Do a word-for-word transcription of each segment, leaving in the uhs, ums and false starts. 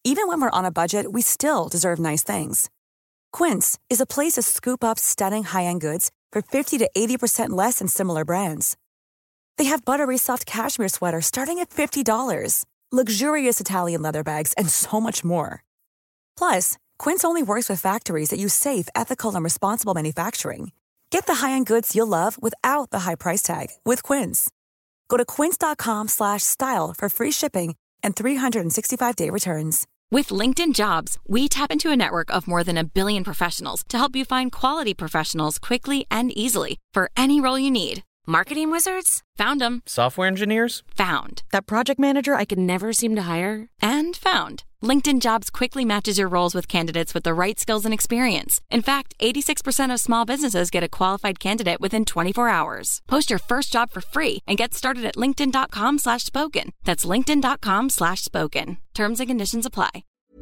Even when we're on a budget, we still deserve nice things. Quince is a place to scoop up stunning high-end goods for fifty to eighty percent less than similar brands. They have buttery soft cashmere sweaters starting at fifty dollars, luxurious Italian leather bags, and so much more. Plus, Quince only works with factories that use safe, ethical, and responsible manufacturing. Get the high-end goods you'll love without the high price tag with Quince. Go to quince.com slash style for free shipping and three sixty-five day returns. With LinkedIn Jobs, we tap into a network of more than a billion professionals to help you find quality professionals quickly and easily for any role you need. Marketing wizards? Found them. Software engineers? Found. That project manager I could never seem to hire? And found. LinkedIn Jobs quickly matches your roles with candidates with the right skills and experience. In fact, eighty-six percent of small businesses get a qualified candidate within twenty-four hours. Post your first job for free and get started at linkedin.com slash spoken. That's linkedin.com slash spoken. Terms and conditions apply.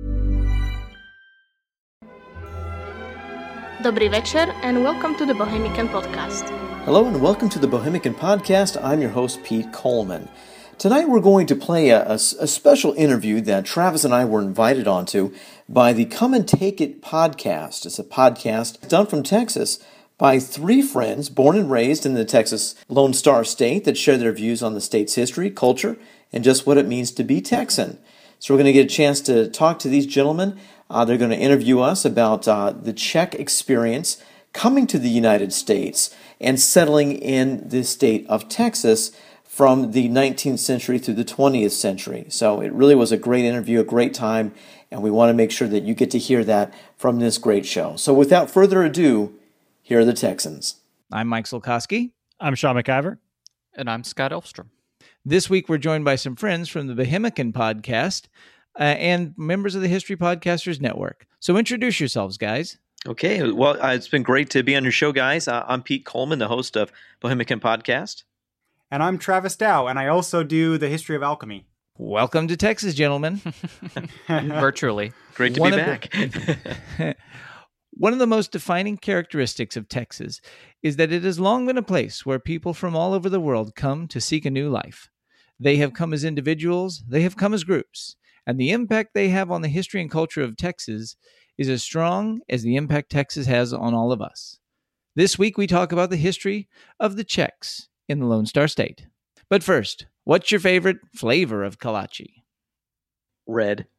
Dobrý večer and welcome to the Bohemican Podcast. Hello and welcome to the Bohemican Podcast. I'm your host, Pete Coleman. Tonight we're going to play a, a, a special interview that Travis and I were invited onto by the Come and Take It podcast. It's a podcast done from Texas by three friends born and raised in the Texas Lone Star State that share their views on the state's history, culture, and just what it means to be Texan. So we're going to get a chance to talk to these gentlemen. Uh, they're going to interview us about uh, the Czech experience coming to the United States and settling in the state of Texas from the nineteenth century through the twentieth century. So it really was a great interview, a great time, and we want to make sure that you get to hear that from this great show. So without further ado, here are the Texans. I'm Mike Solkoski. I'm Sean McIver. And I'm Scott Elfstrom. This week we're joined by some friends from the Bohemican Podcast uh, and members of the History Podcasters Network. So introduce yourselves, guys. Okay, well, uh, it's been great to be on your show, guys. Uh, I'm Pete Coleman, the host of Bohemican Podcast. And I'm Travis Dow, and I also do the History of Alchemy. Welcome to Texas, gentlemen. Virtually. Great to One be of back. The, one of the most defining characteristics of Texas is that it has long been a place where people from all over the world come to seek a new life. They have come as individuals, they have come as groups, and the impact they have on the history and culture of Texas is as strong as the impact Texas has on all of us. This week we talk about the history of the Czechs in the Lone Star State. But first, what's your favorite flavor of kolache? Red.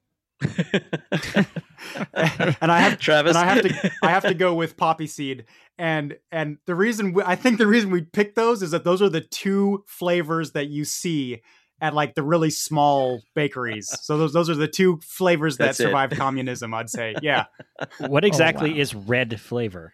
and I have Travis. And I have to I have to go with poppy seed. And and the reason we, I think the reason we picked those is that those are the two flavors that you see at like the really small bakeries. So those those are the two flavors that That's it. survived communism, I'd say. Yeah. What exactly Oh, wow. is red flavor?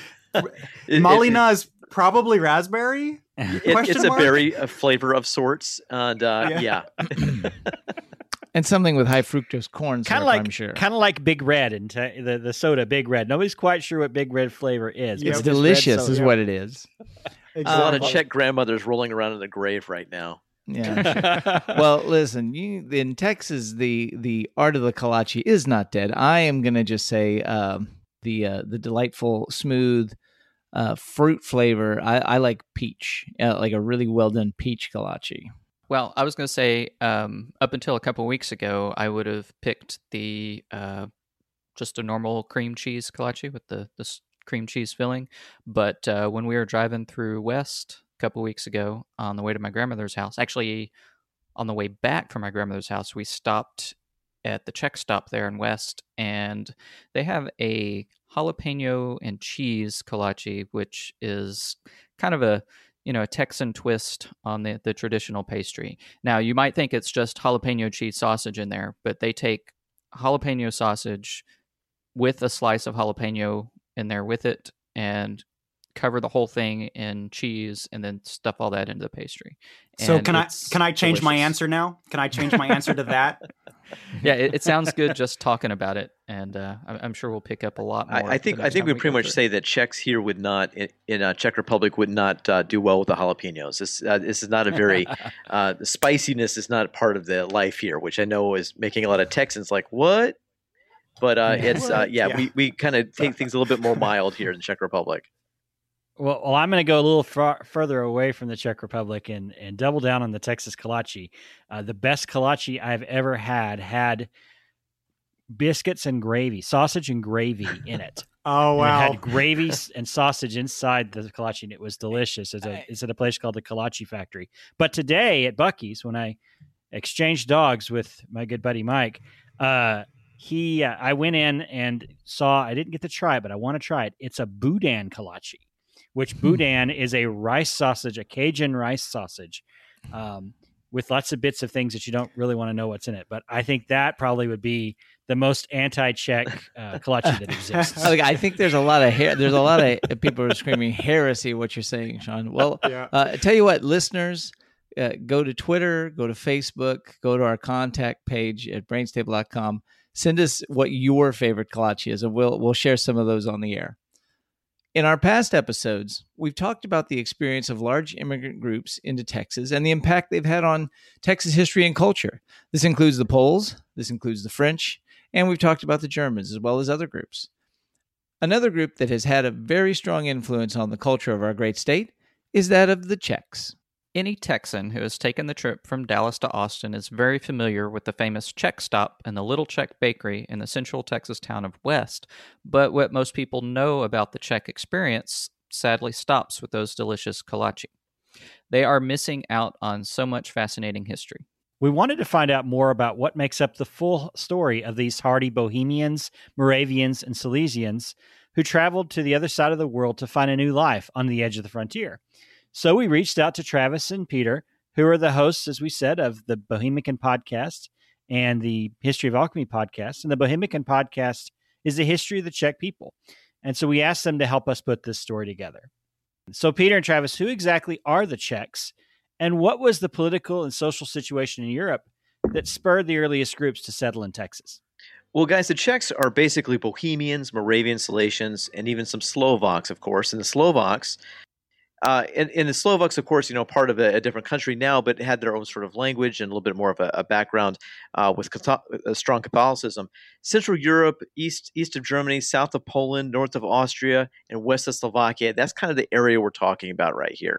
It- Malina is probably raspberry. it- Question it's a mark? berry a flavor of sorts. And uh, Yeah. yeah. And something with high fructose corn syrup, Kind of like, I'm sure. kind of like Big Red and te- the the soda Big Red. Nobody's quite sure what Big Red flavor is. Yeah, It's just delicious, soda. is what it is. A lot of Exactly. Czech grandmothers rolling around in the grave right now. Yeah. Well, listen, you, in Texas, the the art of the kolache is not dead. I am going to just say um, the uh, the delightful, smooth uh, fruit flavor. I, I like peach, uh, like a really well done peach kolache. Well, I was going to say, um, up until a couple of weeks ago, I would have picked the uh, just a normal cream cheese kolache with the, the s- cream cheese filling. But uh, when we were driving through West a couple of weeks ago on the way to my grandmother's house, actually on the way back from my grandmother's house, we stopped at the Czech stop there in West, and they have a jalapeno and cheese kolache, which is kind of a you know, a Texan twist on the, the traditional pastry. Now, you might think it's just jalapeno cheese sausage in there, but they take jalapeno sausage with a slice of jalapeno in there with it and cover the whole thing in cheese and then stuff all that into the pastry. So And can I it's can I change my delicious. answer now? Can I change my answer to that? Yeah, it, it sounds good just talking about it, and uh, I'm I'm sure we'll pick up a lot more. I, I think the I next think time we go pretty much through. say that Czechs here would not in, in uh, Czech Republic would not uh, do well with the jalapenos. This uh, this is not a very uh, the spiciness is not part of the life here, which I know is making a lot of Texans like what. But uh, it's uh, yeah, Yeah. we, we kind of take things a little bit more mild here in the Czech Republic. Well, well, I'm going to go a little far, further away from the Czech Republic and, and double down on the Texas kolache. Uh, the best kolache I've ever had had biscuits and gravy, sausage and gravy in it. Oh, And wow. it had gravy s- and sausage inside the kolache, and it was delicious. It's, a, it's at a place called the Kolache Factory. But today at Buc-ee's, when I exchanged dogs with my good buddy Mike, uh, he uh, I went in and saw, I didn't get to try it, but I want to try it. It's a boudin kolache, which boudin is a rice sausage, a Cajun rice sausage, um, with lots of bits of things that you don't really want to know what's in it. But I think that probably would be the most anti-Czech uh, kolache that exists. Like, I think there's a lot of her- there's a lot of people are screaming heresy what you're saying, Sean. Well, Yeah. uh, I tell you what, listeners, uh, go to Twitter, go to Facebook, go to our contact page at brainstable dot com. Send us what your favorite kolache is, and we'll we'll share some of those on the air. In our past episodes, we've talked about the experience of large immigrant groups into Texas and the impact they've had on Texas history and culture. This includes the Poles, this includes the French, and we've talked about the Germans as well as other groups. Another group that has had a very strong influence on the culture of our great state is that of the Czechs. Any Texan who has taken the trip from Dallas to Austin is very familiar with the famous Czech stop and the Little Czech Bakery in the central Texas town of West, but what most people know about the Czech experience sadly stops with those delicious kolache. They are missing out on so much fascinating history. We wanted to find out more about what makes up the full story of these hardy Bohemians, Moravians, and Silesians who traveled to the other side of the world to find a new life on the edge of the frontier. So we reached out to Travis and Peter, who are the hosts, as we said, of the Bohemican podcast and the History of Alchemy podcast. And the Bohemican podcast is the history of the Czech people. And so we asked them to help us put this story together. So Peter and Travis, who exactly are the Czechs? And what was the political and social situation in Europe that spurred the earliest groups to settle in Texas? Well, guys, the Czechs are basically Bohemians, Moravian, Silesians, and even some Slovaks, of course. And the Slovaks, uh, and, and the Slovaks, of course, you know, part of a, a different country now, but had their own sort of language and a little bit more of a, a background uh, with Catholic, a strong Catholicism. Central Europe, east east of Germany, south of Poland, north of Austria, and west of Slovakia. That's kind of the area we're talking about right here.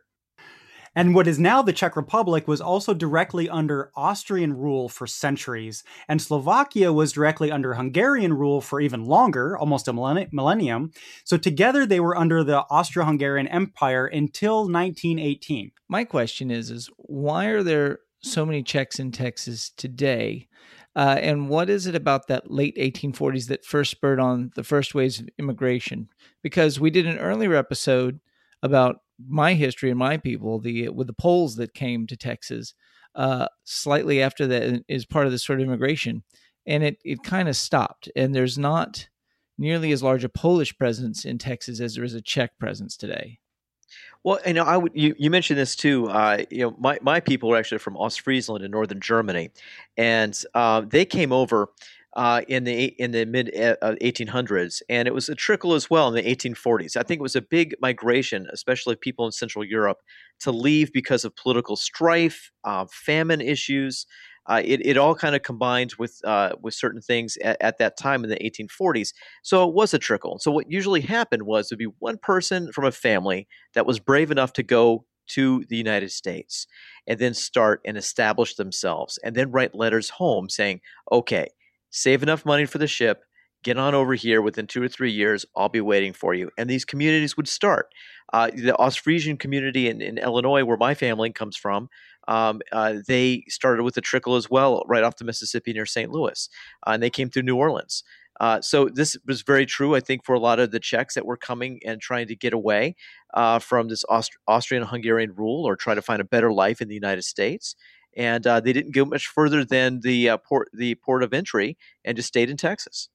And what is now the Czech Republic was also directly under Austrian rule for centuries, and Slovakia was directly under Hungarian rule for even longer, almost a millennium. So together they were under the Austro-Hungarian Empire until nineteen eighteen. My question is, is why are there so many Czechs in Texas today? Uh, and what is it about that late eighteen forties that first spurred on the first waves of immigration? Because we did an earlier episode about my history and my people, the with the Poles that came to Texas uh, slightly after that is part of this sort of immigration, and it it kind of stopped. And there's not nearly as large a Polish presence in Texas as there is a Czech presence today. Well, you know, I would. You, you mentioned this too. Uh, you know, my, my people are actually from Ostfriesland in northern Germany, and uh, they came over uh, in the in the mid uh, eighteen hundreds, and it was a trickle as well in the eighteen forties. I think it was a big migration, especially people in Central Europe, to leave because of political strife, uh, famine issues. Uh, it, it all kind of combined with uh, with certain things at, at that time in the eighteen forties. So it was a trickle. So what usually happened was there'd be one person from a family that was brave enough to go to the United States and then start and establish themselves and then write letters home saying, okay, save enough money for the ship, get on over here within two or three years, I'll be waiting for you. And these communities would start. Uh, the Ostfriesian community in, in Illinois, where my family comes from, um, uh, they started with a trickle as well, right off the Mississippi near Saint Louis. Uh, and they came through New Orleans. Uh, so this was very true, I think, for a lot of the Czechs that were coming and trying to get away uh, from this Aust- Austrian-Hungarian rule or try to find a better life in the United States. And uh, they didn't go much further than the uh, port, the port of entry, and just stayed in Texas.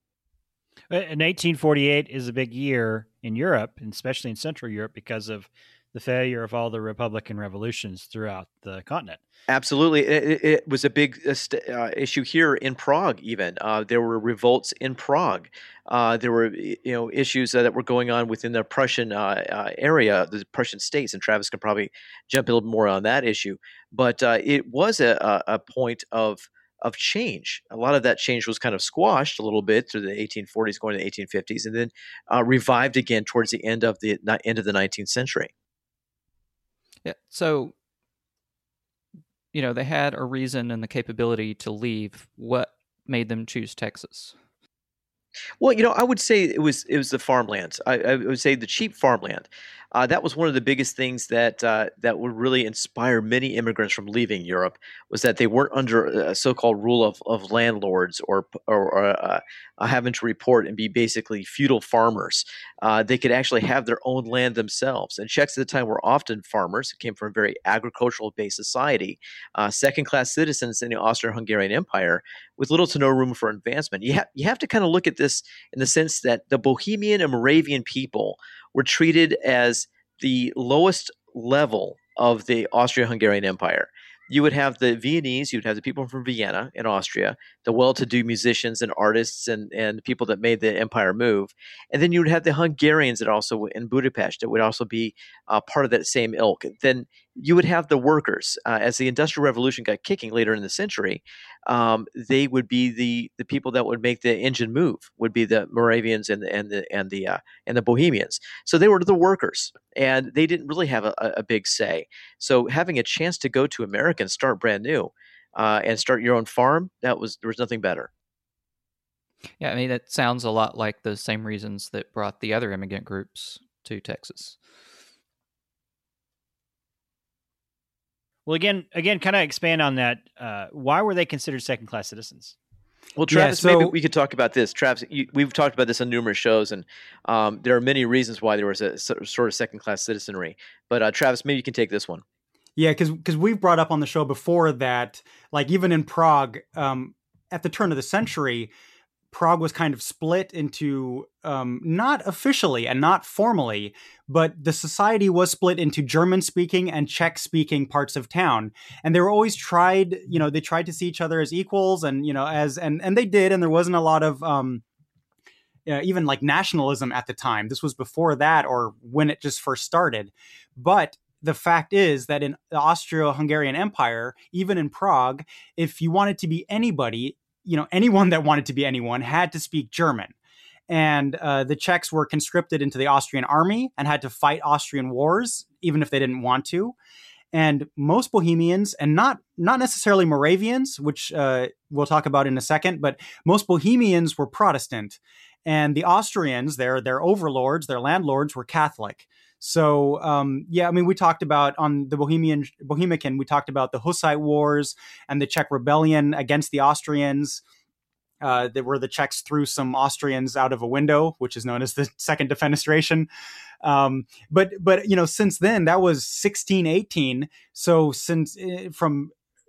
In eighteen forty-eight is a big year in Europe, and especially in Central Europe, because of the failure of all the Republican revolutions throughout the continent. Absolutely. It, it was a big uh, st- uh, issue here in Prague, even. Uh, there were revolts in Prague. Uh, there were you know issues uh, that were going on within the Prussian uh, uh, area, the Prussian states, and Travis can probably jump a little more on that issue. But uh, it was a, a point of of change. A lot of that change was kind of squashed a little bit through the eighteen forties going to the eighteen fifties, and then uh, revived again towards the end of the end of the nineteenth century. Yeah. So, you know, they had a reason and the capability to leave. What made them choose Texas? Well, you know, I would say it was it was the farmland. I, I would say the cheap farmland. Uh, that was one of the biggest things that uh, that would really inspire many immigrants from leaving Europe, was that they weren't under a so-called rule of, of landlords or or, or uh, uh, having to report and be basically feudal farmers. Uh, they could actually have their own land themselves. And Czechs at the time were often farmers who came from a very agricultural-based society, uh, second-class citizens in the Austro-Hungarian Empire with little to no room for advancement. You have you have to kind of look at this in the sense that the Bohemian and Moravian people were treated as the lowest level of the Austro-Hungarian Empire. You would have the Viennese, you'd have the people from Vienna in Austria, the well-to-do musicians and artists and, and people that made the empire move. And then you would have the Hungarians that also in Budapest that would also be uh, part of that same ilk. Then you would have the workers. Uh, as the Industrial Revolution got kicking later in the century, um, they would be the the people that would make the engine move, would be the Moravians and the and the and the uh, and the Bohemians. So they were the workers, and they didn't really have a, a big say. So having a chance to go to America and start brand new, uh, and start your own farm, that was there was nothing better. Yeah, I mean, it sounds a lot like the same reasons that brought the other immigrant groups to Texas. Well, again, again, kind of expand on that. Uh, why were they considered second-class citizens? Well, Travis, Yeah, so- maybe we could talk about this. Travis, you, we've talked about this on numerous shows, and um, there are many reasons why there was a so- sort of second-class citizenry. But uh, Travis, maybe you can take this one. Yeah, because because we've brought up on the show before that, like even in Prague, um, at the turn of the century, Prague was kind of split into, um, not officially and not formally, but the society was split into German-speaking and Czech-speaking parts of town. And they were always tried, you know, they tried to see each other as equals and, you know, as, and, and they did. And there wasn't a lot of, um, uh, even like nationalism at the time. This was before that or when it just first started. But the fact is that in the Austro-Hungarian Empire, even in Prague, if you wanted to be anybody, you know, anyone that wanted to be anyone had to speak German. And uh, the Czechs were conscripted into the Austrian army and had to fight Austrian wars, even if they didn't want to. And most Bohemians, and not not necessarily Moravians, which uh, we'll talk about in a second, but most Bohemians were Protestant. And the Austrians, their, their overlords, their landlords, were Catholic. So, um, yeah, I mean, we talked about on the Bohemian Bohemican, we talked about the Hussite Wars and the Czech rebellion against the Austrians. Uh, that were the Czechs threw some Austrians out of a window, which is known as the Second Defenestration. Um, but, but, you know, since then, that was sixteen eighteen. So since uh, from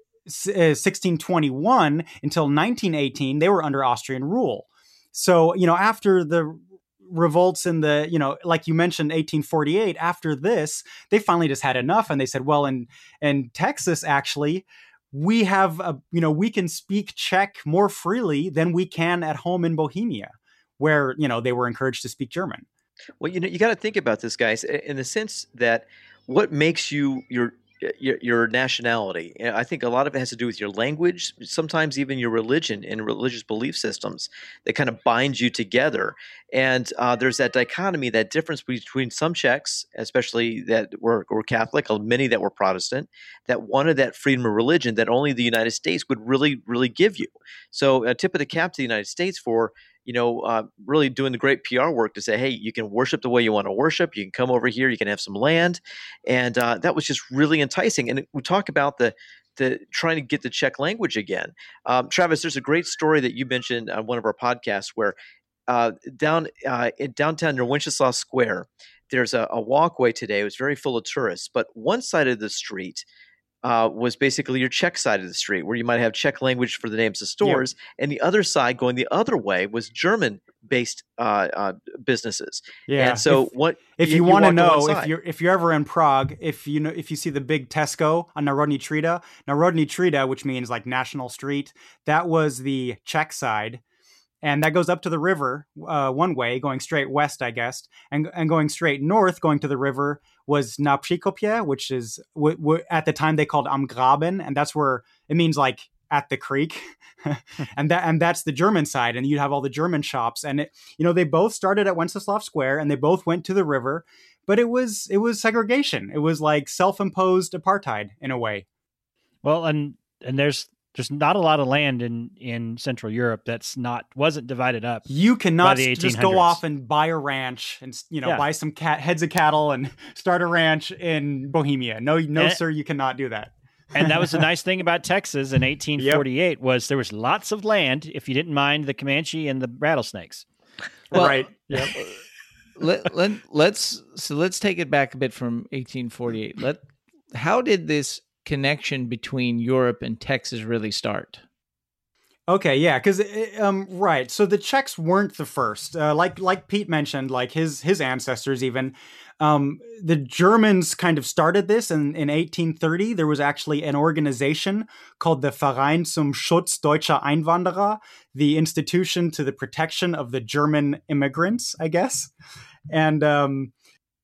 uh, sixteen twenty-one until nineteen eighteen, they were under Austrian rule. So, you know, after the revolts in the, you know, like you mentioned, eighteen forty-eight, after this, they finally just had enough. And they said, well, in, in Texas, actually, we have, a, you know, we can speak Czech more freely than we can at home in Bohemia, where, you know, they were encouraged to speak German. Well, you know, you got to think about this, guys, in the sense that what makes you your Your, your nationality. I think a lot of it has to do with your language, sometimes even your religion and religious belief systems that kind of bind you together. And uh, there's that dichotomy, that difference between some Czechs, especially that were, were Catholic, many that were Protestant, that wanted that freedom of religion that only the United States would really, really give you. So a tip of the cap to the United States for you know, uh, really doing the great P R work to say, hey, you can worship the way you want to worship. You can come over here. You can have some land. And uh, that was just really enticing. And we talk about the the trying to get the Czech language again. Um, Travis, there's a great story that you mentioned on one of our podcasts where uh, down uh, in downtown near Wenceslaw Square, there's a, a walkway today. It was very full of tourists. But one side of the street Uh, was basically your Czech side of the street, where you might have Czech language for the names of stores, yep. And the other side, going the other way, was German-based uh, uh, businesses. Yeah. And so, if, what if you, you want to know, if you're if you're ever in Prague, if you know if you see the big Tesco on Národní třída, Národní třída, which means like National Street, that was the Czech side. And that goes up to the river uh, one way, going straight west, I guess, and and going straight north, going to the river was Na Příkopě, which is w- w- at the time they called Am Graben, and that's where it means like at the creek, and that and that's the German side, and you'd have all the German shops, and it, you know they both started at Wenceslaw Square, and they both went to the river, but it was it was segregation. It was like self-imposed apartheid in a way. Well, and and there's there's not a lot of land in, in Central Europe that's not wasn't divided up. You cannot the just go off and buy a ranch and, you know, yeah. buy some cat heads of cattle and start a ranch in Bohemia. No, no, and, sir, you cannot do that. And that was the nice thing about Texas in eighteen forty-eight yep. was there was lots of land if you didn't mind the Comanche and the rattlesnakes. Well, right. Yep. let, let, let's so let's take it back a bit from eighteen forty-eight. Let how did this connection between Europe and Texas really start? Okay, yeah, because um, right. So the Czechs weren't the first. Uh, like like Pete mentioned, like his his ancestors even. Um, the Germans kind of started this, and in eighteen thirty there was actually an organization called the Verein zum Schutz deutscher Einwanderer, the institution to the protection of the German immigrants, I guess. And um,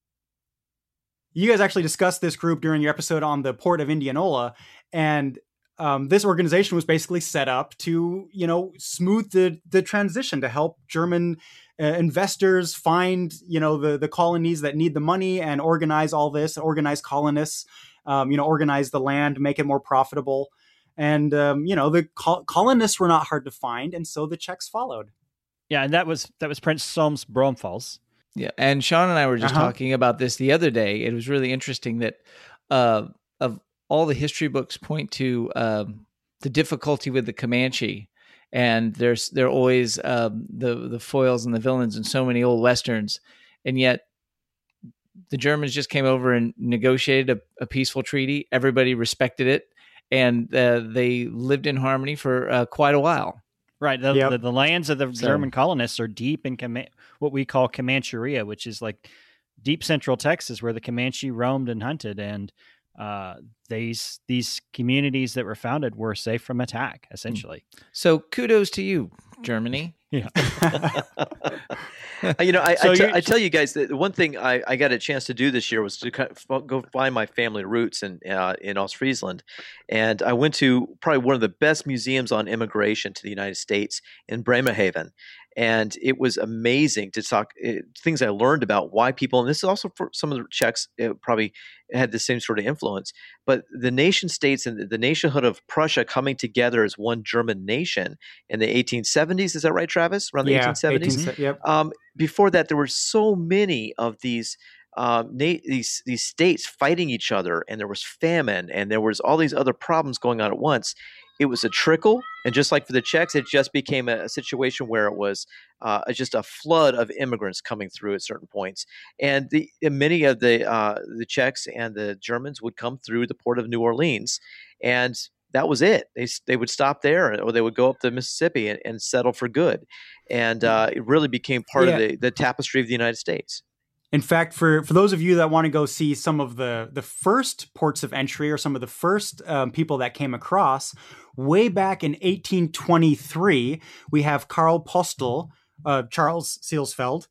you guys actually discussed this group during your episode on the port of Indianola, and um, this organization was basically set up to, you know, smooth the the transition, to help German Uh, investors find, you know, the, the colonies that need the money and organize all this, organize colonists, um, you know, organize the land, make it more profitable. And, um, you know, the col- colonists were not hard to find. And so the Czechs followed. Yeah. And that was, that was Prince Solms Bromfals. Yeah. And Sean and I were just uh-huh. talking about this the other day. It was really interesting that uh, of all the history books point to um, the difficulty with the Comanche. And there's they're always um, the the foils and the villains in so many old westerns, and yet the Germans just came over and negotiated a, a peaceful treaty. Everybody respected it, and uh, they lived in harmony for uh, quite a while. Right. The, yep. the, the lands of the so, German colonists are deep in Cam- what we call Comancheria, which is like deep central Texas, where the Comanche roamed and hunted, and uh, these these communities that were founded were safe from attack, essentially. So kudos to you, Germany. Yeah. You know, I, So I, t- you- I tell you guys that the one thing I, I got a chance to do this year was to kind of go find my family roots in uh, in Ostfriesland, and I went to probably one of the best museums on immigration to the United States in Bremerhaven. And it was amazing to talk uh, things I learned about why people, and this is also for some of the Czechs, it probably had the same sort of influence, but the nation states and the, the nationhood of Prussia coming together as one German nation in the eighteen seventies. Is that right, Travis? Around the Yeah, eighteen seventies? eighteen yep. Um, before that, there were so many of these um, na- these these states fighting each other, and there was famine, and there was all these other problems going on at once. It was a trickle, and just like for the Czechs, it just became a, a situation where it was uh, just a flood of immigrants coming through at certain points. And, the, and many of the uh, the Czechs and the Germans would come through the port of New Orleans, and that was it. They they would stop there, or they would go up the Mississippi and, and settle for good. And uh, it really became part Yeah. of the, the tapestry of the United States. In fact, for, for those of you that want to go see some of the, the first ports of entry, or some of the first um, people that came across, way back in eighteen twenty-three, we have Karl Postel, uh, Charles Sealsfeld,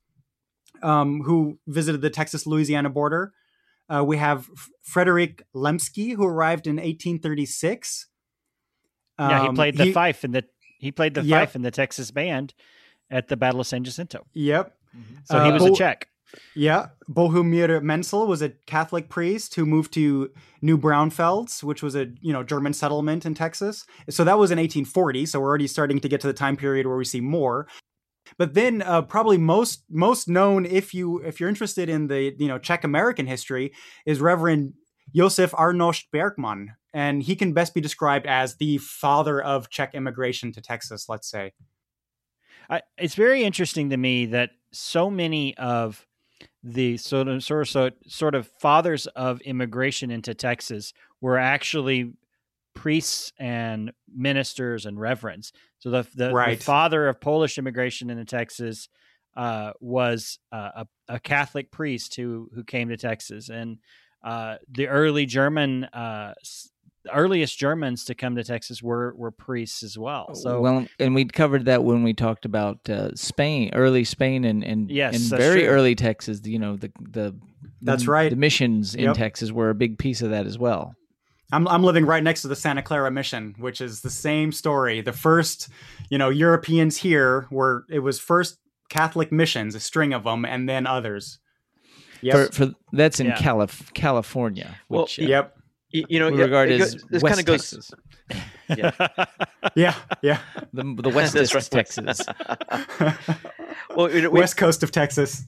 um, who visited the Texas-Louisiana border. Uh, we have F- Frederick Lemsky, who arrived in eighteen thirty-six. Um, yeah, he played the fife in the he played the Yep. fife in the Texas band at the Battle of San Jacinto. Yep. So he Uh, was Bo- a Czech. Yeah, Bohumir Menzel was a Catholic priest who moved to New Braunfels, which was a you know German settlement in Texas. So that was in eighteen forty. So we're already starting to get to the time period where we see more. But then, uh, probably most most known, if you if you're interested in the you know Czech American history, is Reverend Josef Arnošt Bergman, and he can best be described as the father of Czech immigration to Texas. Let's say. I, it's very interesting to me that so many of the sort of sort of sort of fathers of immigration into Texas were actually priests and ministers and reverends. So the the, Right. the father of Polish immigration into Texas uh, was uh, a, a Catholic priest who who came to Texas, and uh, the early German. Uh, The earliest Germans to come to Texas were were priests as well. So well, and we covered that when we talked about uh, Spain, early Spain, and and, Yes, and that's very true. early Texas. You know, the the That's the, right. The missions in Yep. Texas were a big piece of that as well. I'm I'm living right next to the Santa Clara Mission, which is the same story. The first, you know, Europeans here were it was first Catholic missions, a string of them, and then others. Yep. For, for that's in Yeah. Calif- California, Well, which uh, Yep. You, you know, we yeah, regard it as go- this West kind of goes. Texas. Yeah, yeah, yeah. The the westest right. Texas. well, we, West Coast of Texas.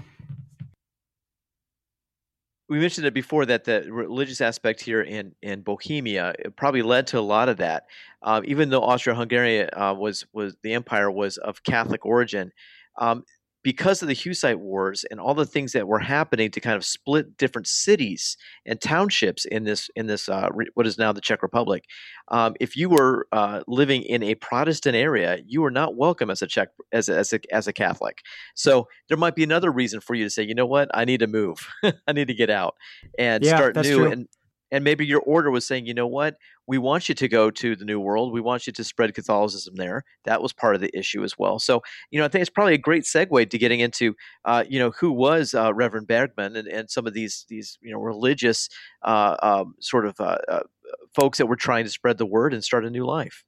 We mentioned it before that the religious aspect here in, in Bohemia it probably led to a lot of that. Um, even though Austria-Hungary uh, was was the empire was of Catholic origin, um, because of the Hussite Wars and all the things that were happening to kind of split different cities and townships in this in this uh, re- what is now the Czech Republic. Um, if you were uh, living in a Protestant area, you were not welcome as a Czech as a, as a as a Catholic. So there might be another reason for you to say, you know what, I need to move, I need to get out and yeah, start that's new. True. And and maybe your order was saying, you know what, we want you to go to the New World. We want you to spread Catholicism there. That was part of the issue as well. So, you know, I think it's probably a great segue to getting into, uh, you know, who was uh, Reverend Bergman and, and some of these, these you know, religious uh, um, sort of uh, uh, folks that were trying to spread the word and start a new life.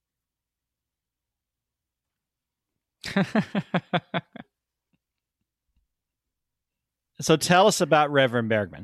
So tell us about Reverend Bergman.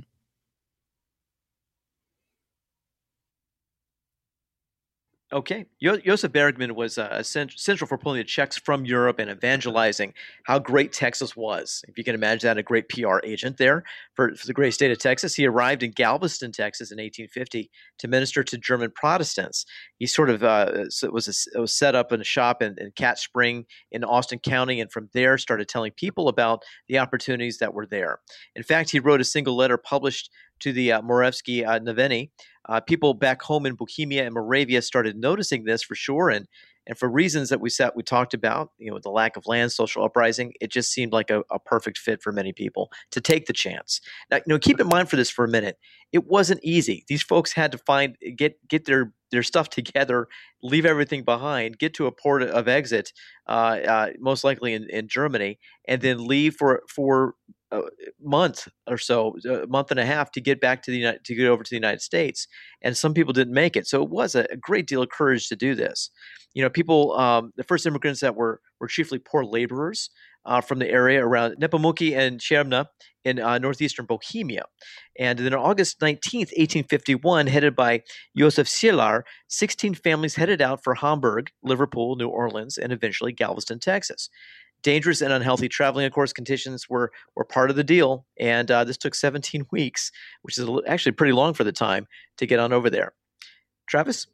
Okay. Jo- Joseph Bergman was uh, central for pulling the Czechs from Europe and evangelizing how great Texas was. If you can imagine that, a great P R agent there for, for the great state of Texas. He arrived in Galveston, Texas in eighteen fifty to minister to German Protestants. He sort of uh, was, a, was set up in a shop in, in Cat Spring in Austin County, and from there started telling people about the opportunities that were there. In fact, he wrote a single letter published to the uh, Moravsky uh, Noviny. Uh, people back home in Bohemia and Moravia started noticing this for sure, and and for reasons that we sat, we talked about, you know, the lack of land, social uprising, it just seemed like a, a perfect fit for many people to take the chance. Now, you know, keep in mind for this for a minute, it wasn't easy. These folks had to find get get their their stuff together, leave everything behind, get to a port of exit, uh, uh, most likely in, in Germany, and then leave for for. a month or so, a month and a half to get back to the United, to get over to the United States, and some people didn't make it. So it was a, a great deal of courage to do this. You know, people, um, the first immigrants that were were chiefly poor laborers uh, from the area around Nepomuki and Chermna in uh, northeastern Bohemia. And then on August nineteenth, eighteen fifty-one, headed by Josef Sielar, sixteen families headed out for Hamburg, Liverpool, New Orleans, and eventually Galveston, Texas. Dangerous and unhealthy traveling, of course, conditions were were part of the deal, and uh, this took seventeen weeks, which is actually pretty long for the time, to get on over there. Travis?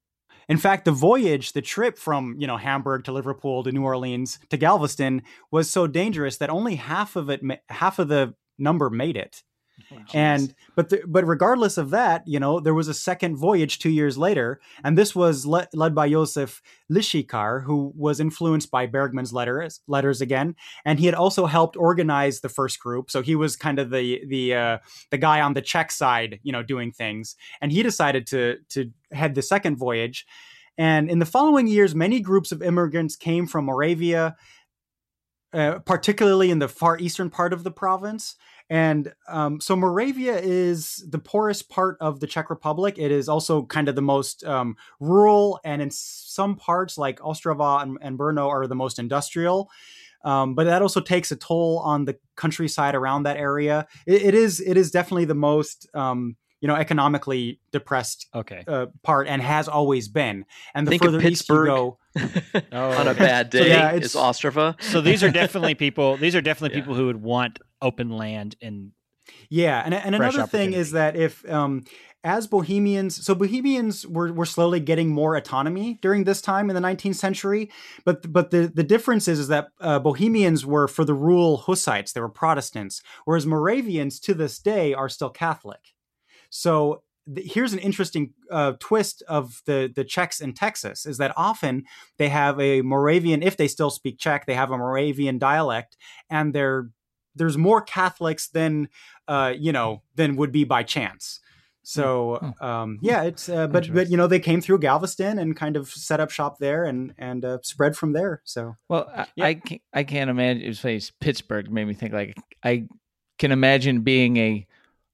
In fact, the voyage, the trip from, you know, Hamburg to Liverpool to New Orleans to Galveston was so dangerous that only half of it, half of the number made it. Oh, and but the, but regardless of that, you know, there was a second voyage two years later, and this was le- led by Josef Lischikar, who was influenced by Bergman's letters letters again, and he had also helped organize the first group. So he was kind of the the uh, the guy on the Czech side, you know, doing things, and he decided to to head the second voyage. And in the following years, many groups of immigrants came from Moravia, uh, particularly in the far eastern part of the province. And um, so Moravia is the poorest part of the Czech Republic. It is also kind of the most um, rural, and in some parts like Ostrava and, and Brno are the most industrial. Um, but that also takes a toll on the countryside around that area. It, it is it is definitely the most um, you know economically depressed okay. uh, part, and has always been. And the Think further of Pittsburgh. east you go, oh. on a bad day, so yeah, it's, it's Ostrava. So these are definitely people. These are definitely yeah. people who would want open land and yeah. And and another thing is that if um, as Bohemians, so Bohemians were were slowly getting more autonomy during this time in the nineteenth century. But but the the difference is, is that uh, Bohemians were for the rule Hussites, they were Protestants, whereas Moravians to this day are still Catholic. So th- here's an interesting uh, twist of the, the Czechs in Texas, is that often they have a Moravian, if they still speak Czech, they have a Moravian dialect, and they're, there's more Catholics than, uh, you know, than would be by chance. So, um, yeah, it's, uh, but, but, you know, they came through Galveston and kind of set up shop there and, and, uh, spread from there. So, well, I, yeah. I can't, I can't imagine, it was Pittsburgh made me think, like, I can imagine being a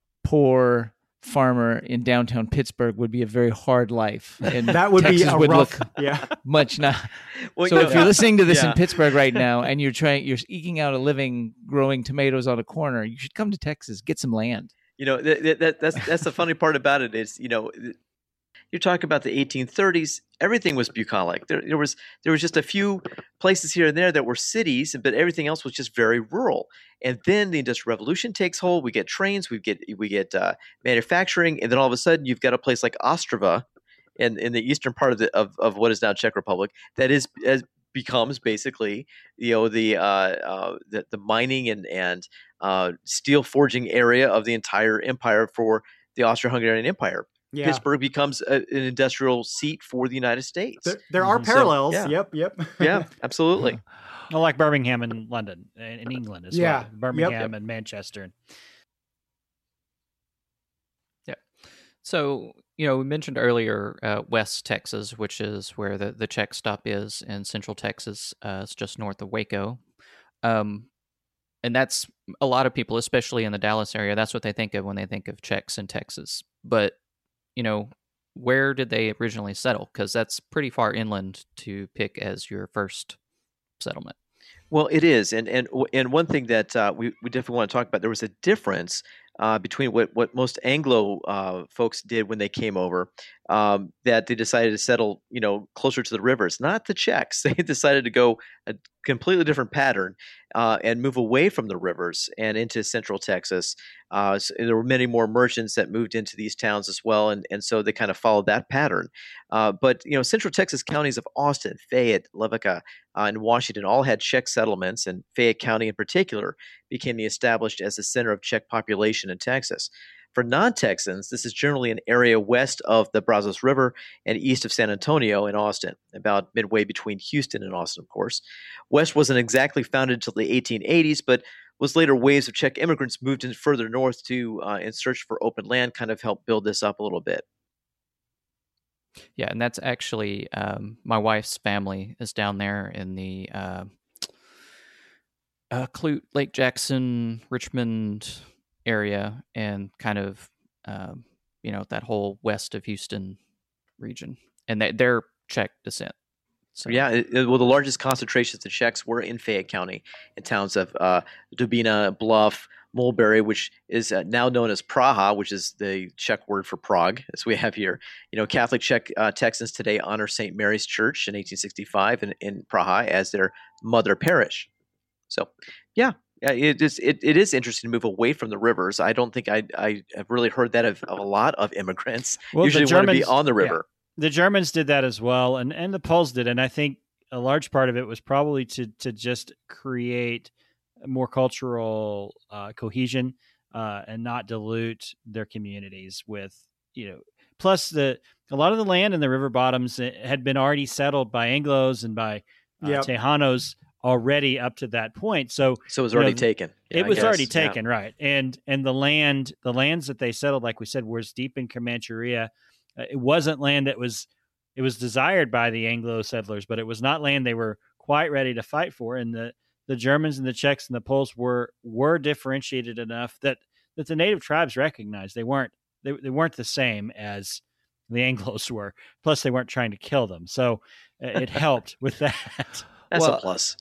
poor farmer in downtown Pittsburgh would be a very hard life, and that would Texas be a would rough, look yeah, much not. Well, so you if know, you're listening to this yeah. in Pittsburgh right now, and you're trying, you're eking out a living growing tomatoes on a corner, you should come to Texas, get some land. You know, that, that, that's that's the funny part about it is, you know, you're talking about the eighteen thirties. Everything was bucolic. There, there was there was just a few places here and there that were cities, but everything else was just very rural. And then the Industrial Revolution takes hold. We get trains, we get we get uh, manufacturing, and then all of a sudden you've got a place like Ostrava, in in the eastern part of the of, of what is now Czech Republic, that is as becomes basically you know the uh, uh, the, the mining and and uh, steel forging area of the entire empire for the Austro-Hungarian Empire. Yeah. Pittsburgh becomes a, an industrial seat for the United States. There, there are So, parallels. yeah. Yep, yep. Yeah, absolutely. Well, like Birmingham in London, in in England as Yeah. well. Birmingham Yep. and Manchester. So, you know, we mentioned earlier uh, West Texas, which is where the, the Czech stop is, in Central Texas. Uh, it's just north of Waco. Um, and that's a lot of people, especially in the Dallas area, that's what they think of when they think of Czechs in Texas. But, you know, where did they originally settle? Because that's pretty far inland to pick as your first settlement. Well, it is, and and and one thing that uh, we we definitely want to talk about. There was a difference uh, between what what most Anglo uh, folks did when they came over, um, that they decided to settle, you know, closer to the rivers. Not the Czechs. They decided to go a completely different pattern uh, and move away from the rivers and into Central Texas. Uh, so there were many more merchants that moved into these towns as well, and and so they kind of followed that pattern. Uh, but you know, Central Texas counties of Austin, Fayette, Levicka, Uh, and Washington all had Czech settlements, and Fayette County in particular became established as the center of Czech population in Texas. For non-Texans, this is generally an area west of the Brazos River and east of San Antonio in Austin, about midway between Houston and Austin, of course. West wasn't exactly founded until the eighteen eighties, but was later waves of Czech immigrants moved in further north to, uh, in search for open land, kind of helped build this up a little bit. Yeah, and that's actually um, my wife's family is down there in the uh, uh, Clute, Lake Jackson, Richmond area, and kind of um, you know that whole west of Houston region, and they, they're Czech descent. So Yeah, it, it- well, the largest concentrations of Czechs were in Fayette County, in towns of uh, Dubina, Bluff, Mulberry, which is uh, now known as Praha, which is the Czech word for Prague, as we have here. You know, Catholic Czech uh, Texans today honor Saint Mary's Church in eighteen sixty-five in, in Praha as their mother parish. So, yeah, yeah, it is it, it is interesting to move away from the rivers. I don't think I I have really heard that of, of a lot of immigrants. Well, the Usually want to be Germans- on the yeah. river. The Germans did that as well, and, and the Poles did. And I think a large part of it was probably to to just create more cultural uh, cohesion uh, and not dilute their communities with, you know, plus the a lot of the land in the river bottoms had been already settled by Anglos and by uh, Yep. Tejanos already up to that point. So So it was you know, already taken. Yeah, it I was guess. already Yeah. taken, right? And and the land, the lands that they settled, like we said, was deep in Comancheria. Uh, it wasn't land that was, it was desired by the Anglo settlers, but it was not land they were quite ready to fight for. And the the Germans and the Czechs and the Poles were were differentiated enough that that the native tribes recognized they weren't they they weren't the same as the Anglos were. Plus, they weren't trying to kill them, so uh, it helped with that. That's Well, a plus.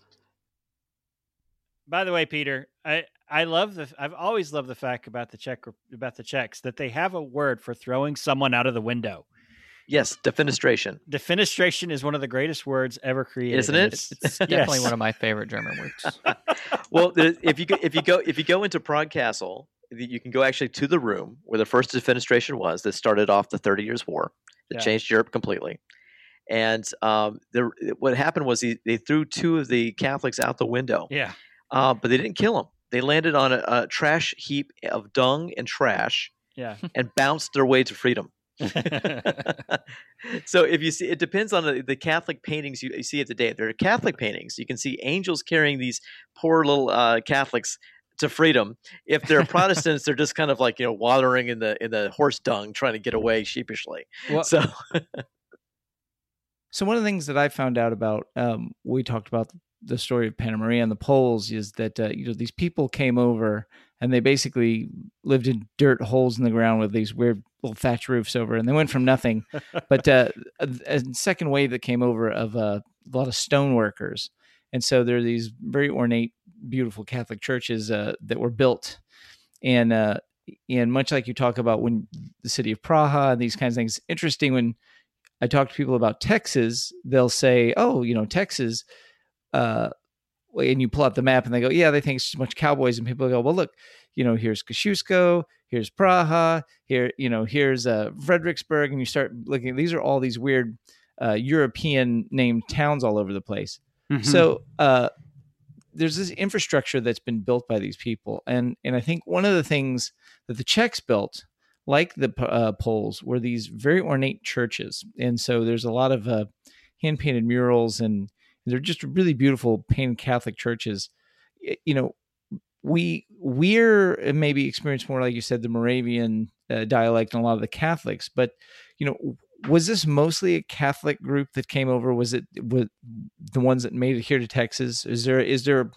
By the way, Peter, I, I love the I've always loved the fact about the Czech about the Czechs that they have a word for throwing someone out of the window. Yes, defenestration. Defenestration is one of the greatest words ever created, Isn't and it? it's, it's definitely Yes. one of my favorite German words. Well, there- if you go, if you go if you go into Prague Castle, you can go actually to the room where the first defenestration was. That started off the Thirty Years' War. That Yeah. changed Europe completely. And um, there, what happened was he, they threw two of the Catholics out the window, Yeah. uh, but they didn't kill them. They landed on a, a trash heap of dung and trash Yeah. and bounced their way to freedom. So if you see, it depends on the, the Catholic paintings you, you see it today. If they're Catholic paintings, you can see angels carrying these poor little uh, Catholics to freedom. If they're Protestants, they're just kind of like, you know, wallowing in the in the horse dung, trying to get away sheepishly. Well, So So one of the things that I found out about, um, we talked about the story of Panna Maria and the Poles, is that uh, you know these people came over and they basically lived in dirt holes in the ground with these weird little thatch roofs over, and they went from nothing. But uh, a, a second wave that came over of uh, a lot of stone workers, and so there are these very ornate, beautiful Catholic churches uh, that were built, and uh, and much like you talk about when the city of Praha and these kinds of things, interesting when I talk to people about Texas, they'll say, oh, you know, Texas, uh, and you pull out the map and they go, yeah, they think it's just a bunch of cowboys. And people go, well, look, you know, here's Kosciuszko, here's Praha, here, you know, here's uh, Fredericksburg. And you start looking, these are all these weird uh, European named towns all over the place. Mm-hmm. So uh, there's this infrastructure that's been built by these people. And, and I think one of the things that the Czechs built, like the uh, Poles, were these very ornate churches. And so there's a lot of uh, hand-painted murals, and they're just really beautiful painted Catholic churches. You know, we, we're maybe experienced more, like you said, the Moravian uh, dialect and a lot of the Catholics. But, you know, was this mostly a Catholic group that came over? Was it was the ones that made it here to Texas? Is there, is there,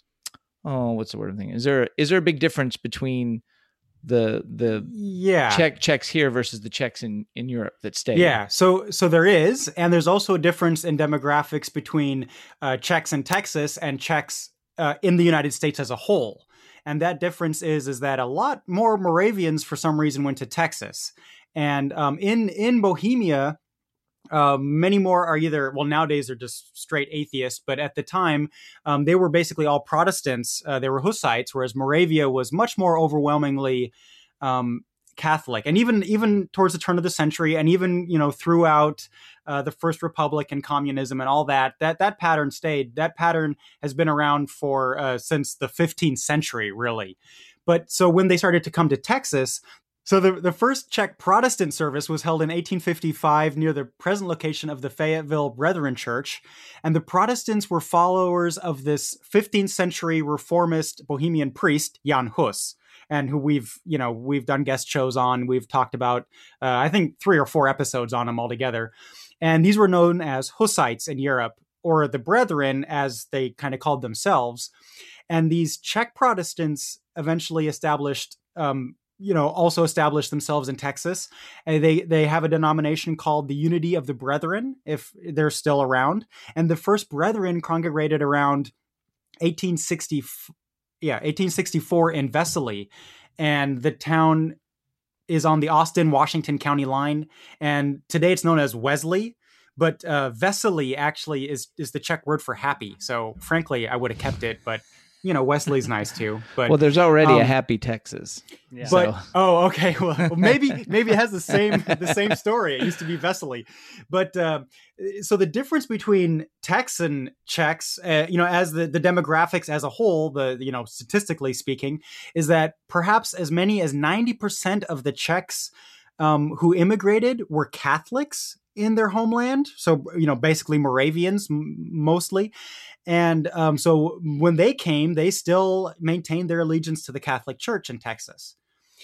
oh, what's the word I'm thinking? Is there, is there a big difference between the the yeah Czech Czechs here versus the Czechs in, in Europe that stay? Yeah, so so there is, and there's also a difference in demographics between uh, Czechs in Texas and Czechs uh, in the United States as a whole. And that difference is is that a lot more Moravians for some reason went to Texas, and um, in in Bohemia, uh, many more are either, well, nowadays they're just straight atheists, but at the time um, they were basically all Protestants. Uh, they were Hussites, whereas Moravia was much more overwhelmingly um, Catholic. And even even towards the turn of the century, and even, you know, throughout uh, the First Republic and communism and all that, that that pattern stayed. That pattern has been around for uh, since the fifteenth century, really. But so when they started to come to Texas, so the, the first Czech Protestant service was held in eighteen fifty-five near the present location of the Fayetteville Brethren Church. And the Protestants were followers of this fifteenth century reformist Bohemian priest, Jan Hus, and who we've, you know, we've done guest shows on. We've talked about, uh, I think, three or four episodes on him altogether. And these were known as Hussites in Europe, or the Brethren, as they kind of called themselves. And these Czech Protestants eventually established, um, you know, also established themselves in Texas. And they, they have a denomination called the Unity of the Brethren, if they're still around. And the first Brethren congregated around eighteen sixty, yeah, eighteen sixty-four in Vesely. And the town is on the Austin-Washington County line. And today it's known as Wesley. But uh, Vesely actually is, is the Czech word for happy. So frankly, I would have kept it, but you know, Wesley's nice too. But well, there's already um, a happy Texas. Yeah. So. But oh, okay. Well, maybe maybe it has the same the same story. It used to be Vesely, but uh, so the difference between Texan Czechs, uh, you know, as the the demographics as a whole, the you know, statistically speaking, is that perhaps as many as ninety percent of the Czechs um, who immigrated were Catholics in their homeland. So, you know, basically Moravians m- mostly. And um, so when they came, they still maintained their allegiance to the Catholic Church in Texas.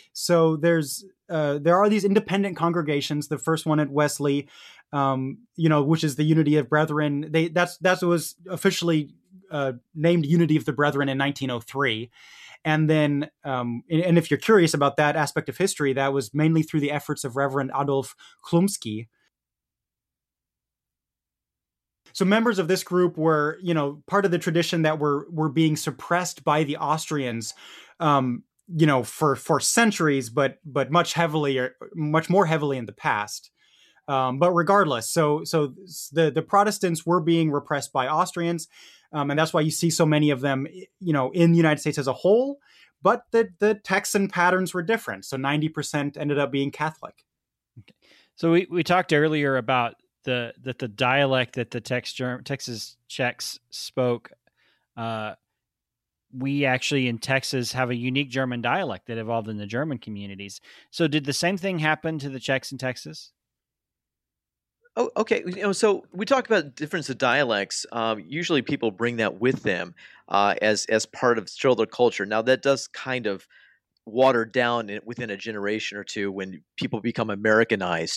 So there's uh, there are these independent congregations. The first one at Wesley, um, you know, which is the Unity of Brethren. They that's that was officially uh, named Unity of the Brethren in nineteen oh three. And then, um, and if you're curious about that aspect of history, that was mainly through the efforts of Reverend Adolf Klumsky. So members of this group were, you know, part of the tradition that were were being suppressed by the Austrians, um, you know, for for centuries, but but much heavily, or much more heavily in the past. Um, but regardless, so so the the Protestants were being repressed by Austrians, um, and that's why you see so many of them, you know, in the United States as a whole. But the the Texan patterns were different. So ninety percent ended up being Catholic. Okay. So we we talked earlier about the that the dialect that the Tex, Texas Czechs spoke, uh, we actually in Texas have a unique German dialect that evolved in the German communities. So did the same thing happen to the Czechs in Texas? Oh, okay. You know, so we talk about difference of dialects. Um, usually people bring that with them uh, as as part of still their culture. Now that does kind of watered down in, within a generation or two when people become Americanized.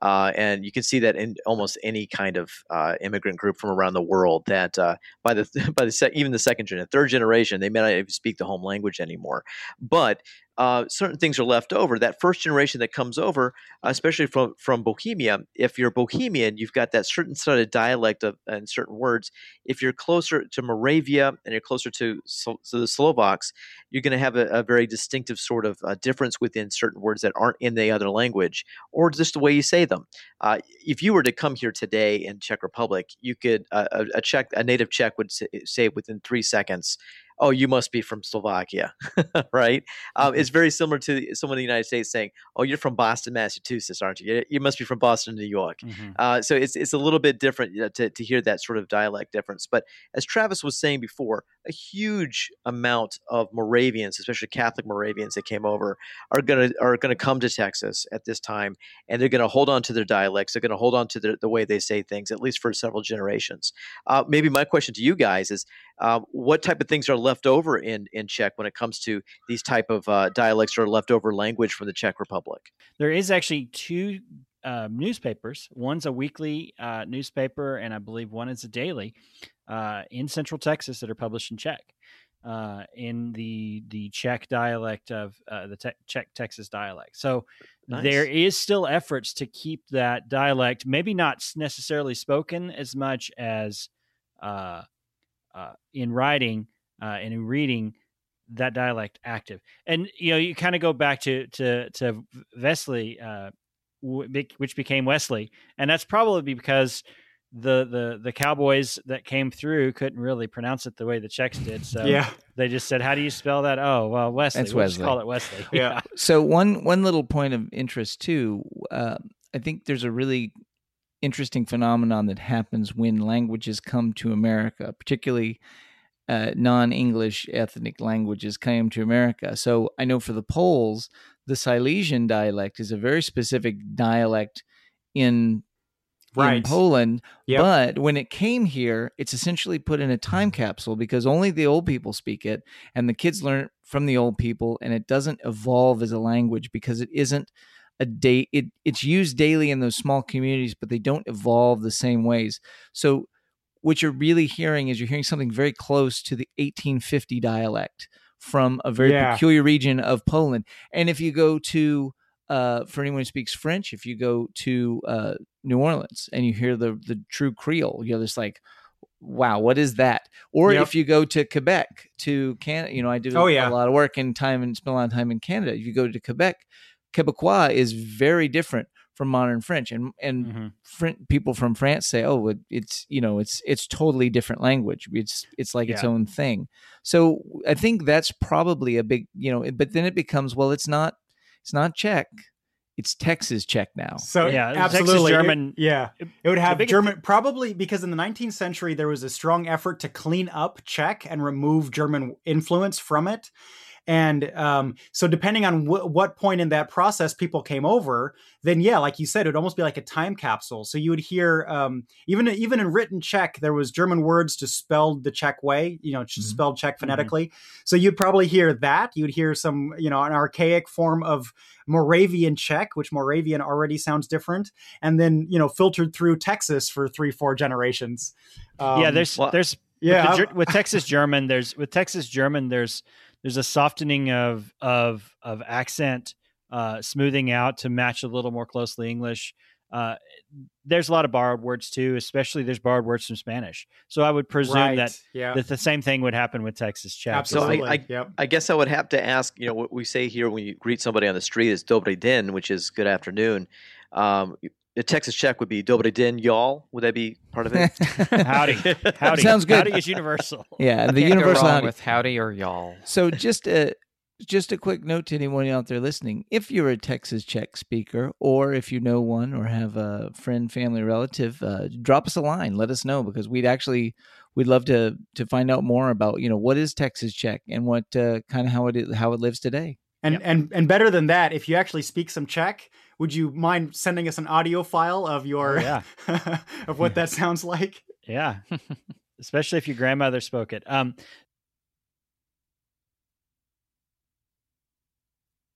Uh, and you can see that in almost any kind of uh, immigrant group from around the world. That uh, by the by the sec- even the second generation, third generation, they may not even speak the home language anymore. But uh, certain things are left over. That first generation that comes over, especially from from Bohemia, if you're Bohemian, you've got that certain sort of dialect of and certain words. If you're closer to Moravia and you're closer to, so, to the Slovaks, you're going to have a, a very distinctive sort of uh, difference within certain words that aren't in the other language, or just the way you say them. Uh, if you were to come here today in Czech Republic, you could uh, a, a Czech, a native Czech would say, say within three seconds, "Oh, you must be from Slovakia," right? Um, it's very similar to someone in the United States saying, "Oh, you're from Boston, Massachusetts, aren't you? You must be from Boston, New York." Mm-hmm. Uh, so it's it's a little bit different you know, to to hear that sort of dialect difference. But as Travis was saying before, a huge amount of Moravians, especially Catholic Moravians that came over, are gonna are gonna come to Texas at this time, and they're gonna hold on to their dialects. They're gonna hold on to the, the way they say things, at least for several generations. Uh, maybe my question to you guys is, uh, what type of things are left over in, in Czech when it comes to these type of uh, dialects or leftover language from the Czech Republic? There is actually two uh, newspapers. One's a weekly uh, newspaper, and I believe one is a daily uh, in Central Texas that are published in Czech, uh, in the the Czech dialect of uh, the te- Czech Texas dialect. So nice. There is still efforts to keep that dialect, maybe not necessarily spoken as much as uh, uh, in writing uh, and in reading, that dialect active. And, you know, you kind of go back to, to, to Wesley, uh, w- which became Wesley. And that's probably because the, the, the cowboys that came through couldn't really pronounce it the way the Czechs did. So yeah. they just said, how do you spell that? Oh, well, Wesley. That's We'll Wesley. just call it Wesley. Yeah. yeah. So one, one little point of interest too, uh, I think there's a really interesting phenomenon that happens when languages come to America, particularly Uh, non-English ethnic languages came to America. So I know for the Poles, the Silesian dialect is a very specific dialect in, right. in Poland. Yep. But when it came here, it's essentially put in a time capsule because only the old people speak it, and the kids learn it from the old people, and it doesn't evolve as a language because it isn't a day. It, it's used daily in those small communities, but they don't evolve the same ways. So what you're really hearing is you're hearing something very close to the eighteen fifty dialect from a very yeah. peculiar region of Poland. And if you go to, uh, for anyone who speaks French, if you go to uh, New Orleans and you hear the the true Creole, you're just like, wow, what is that? Or yep. if you go to Quebec, to Canada, you know, I do oh, yeah. a lot of work and time and spend a lot of time in Canada. If you go to Quebec, Quebecois is very different from modern French, and and mm-hmm. Fr- people from France say, "Oh, it, it's you know, it's it's totally different language. It's it's like yeah. its own thing." So I think that's probably a big, you know. But then it becomes, well, it's not it's not Czech, it's Texas Czech now. So yeah, absolutely, Texas German. It, yeah, it would have big, German probably because in the nineteenth century there was a strong effort to clean up Czech and remove German influence from it. And um, so depending on w- what point in that process people came over, then yeah, like you said, it would almost be like a time capsule. So you would hear, um, even, even in written Czech, there was German words just spelled the Czech way, you know, mm-hmm. spelled Czech phonetically. Mm-hmm. So you'd probably hear that. You'd hear some, you know, an archaic form of Moravian Czech, which Moravian already sounds different. And then, you know, filtered through Texas for three, four generations. Um, yeah, there's, well, there's, yeah, with, the, with Texas German, there's, with Texas German, there's, There's a softening of of of accent, uh, smoothing out to match a little more closely English. Uh, there's a lot of borrowed words too, especially there's borrowed words from Spanish. So I would presume right. that, yeah. that the same thing would happen with Texas Czech. Absolutely. So I, I, yep. I guess I would have to ask, you know, what we say here when you greet somebody on the street is Dobrý den, which is good afternoon. Um, The Texas Czech would be Dobrý den, y'all. Would that be part of it? Howdy. Howdy. Sounds good. Howdy is universal. Yeah, the Can't universal go wrong howdy. with howdy or y'all. So just a just a quick note to anyone out there listening: if you're a Texas Czech speaker, or if you know one, or have a friend, family, relative, uh, drop us a line. Let us know, because we'd actually we'd love to to find out more about, you know, what is Texas Czech and what uh, kind of how it is, how it lives today. And yep. and and better than that, if you actually speak some Czech, would you mind sending us an audio file of your oh, yeah. of what that sounds like? Yeah, especially if your grandmother spoke it. Um,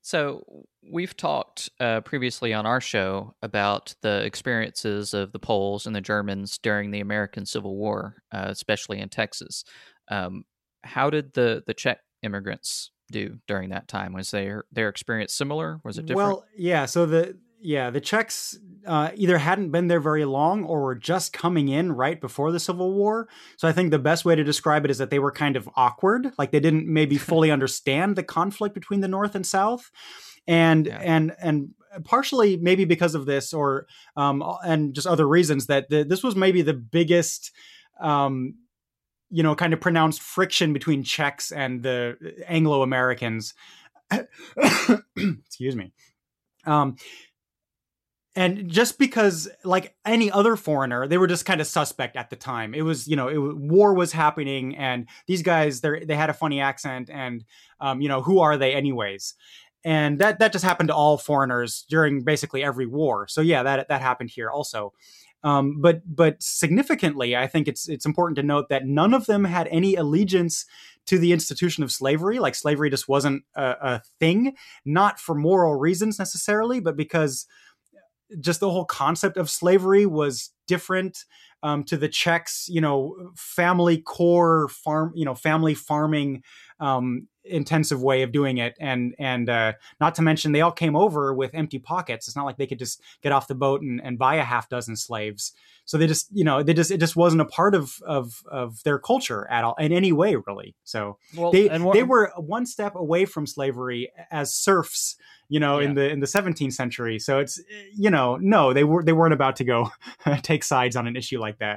So we've talked uh, previously on our show about the experiences of the Poles and the Germans during the American Civil War, uh, especially in Texas. Um, how did the, the Czech immigrants do during that time? Was their their experience similar? Was it different? Well, yeah. So the yeah the Czechs uh, either hadn't been there very long or were just coming in right before the Civil War. So I think the best way to describe it is that they were kind of awkward, like they didn't maybe fully understand the conflict between the North and South, and yeah. and and partially maybe because of this, or um, and just other reasons, that the, this was maybe the biggest. Um, you know, kind of pronounced friction between Czechs and the Anglo-Americans. Excuse me. Um, and just because, like any other foreigner, they were just kind of suspect at the time. It was, you know, it, war was happening, and these guys, they they had a funny accent, and, um, you know, who are they anyways? And that that just happened to all foreigners during basically every war. So yeah, that that happened here also. Um, but but significantly, I think it's it's important to note that none of them had any allegiance to the institution of slavery. Like slavery just wasn't a, a thing, not for moral reasons necessarily, but because just the whole concept of slavery was different um, to the Czechs. You know, family core farm, you know, family farming. Um, intensive way of doing it, and and uh, not to mention they all came over with empty pockets. It's not like they could just get off the boat and, and buy a half dozen slaves. So they just, you know, they just it just wasn't a part of of of their culture at all in any way, really. So well, they and what, they were one step away from slavery as serfs, you know, yeah. in the in the seventeenth century. So it's, you know, no, they were they weren't about to go take sides on an issue like that.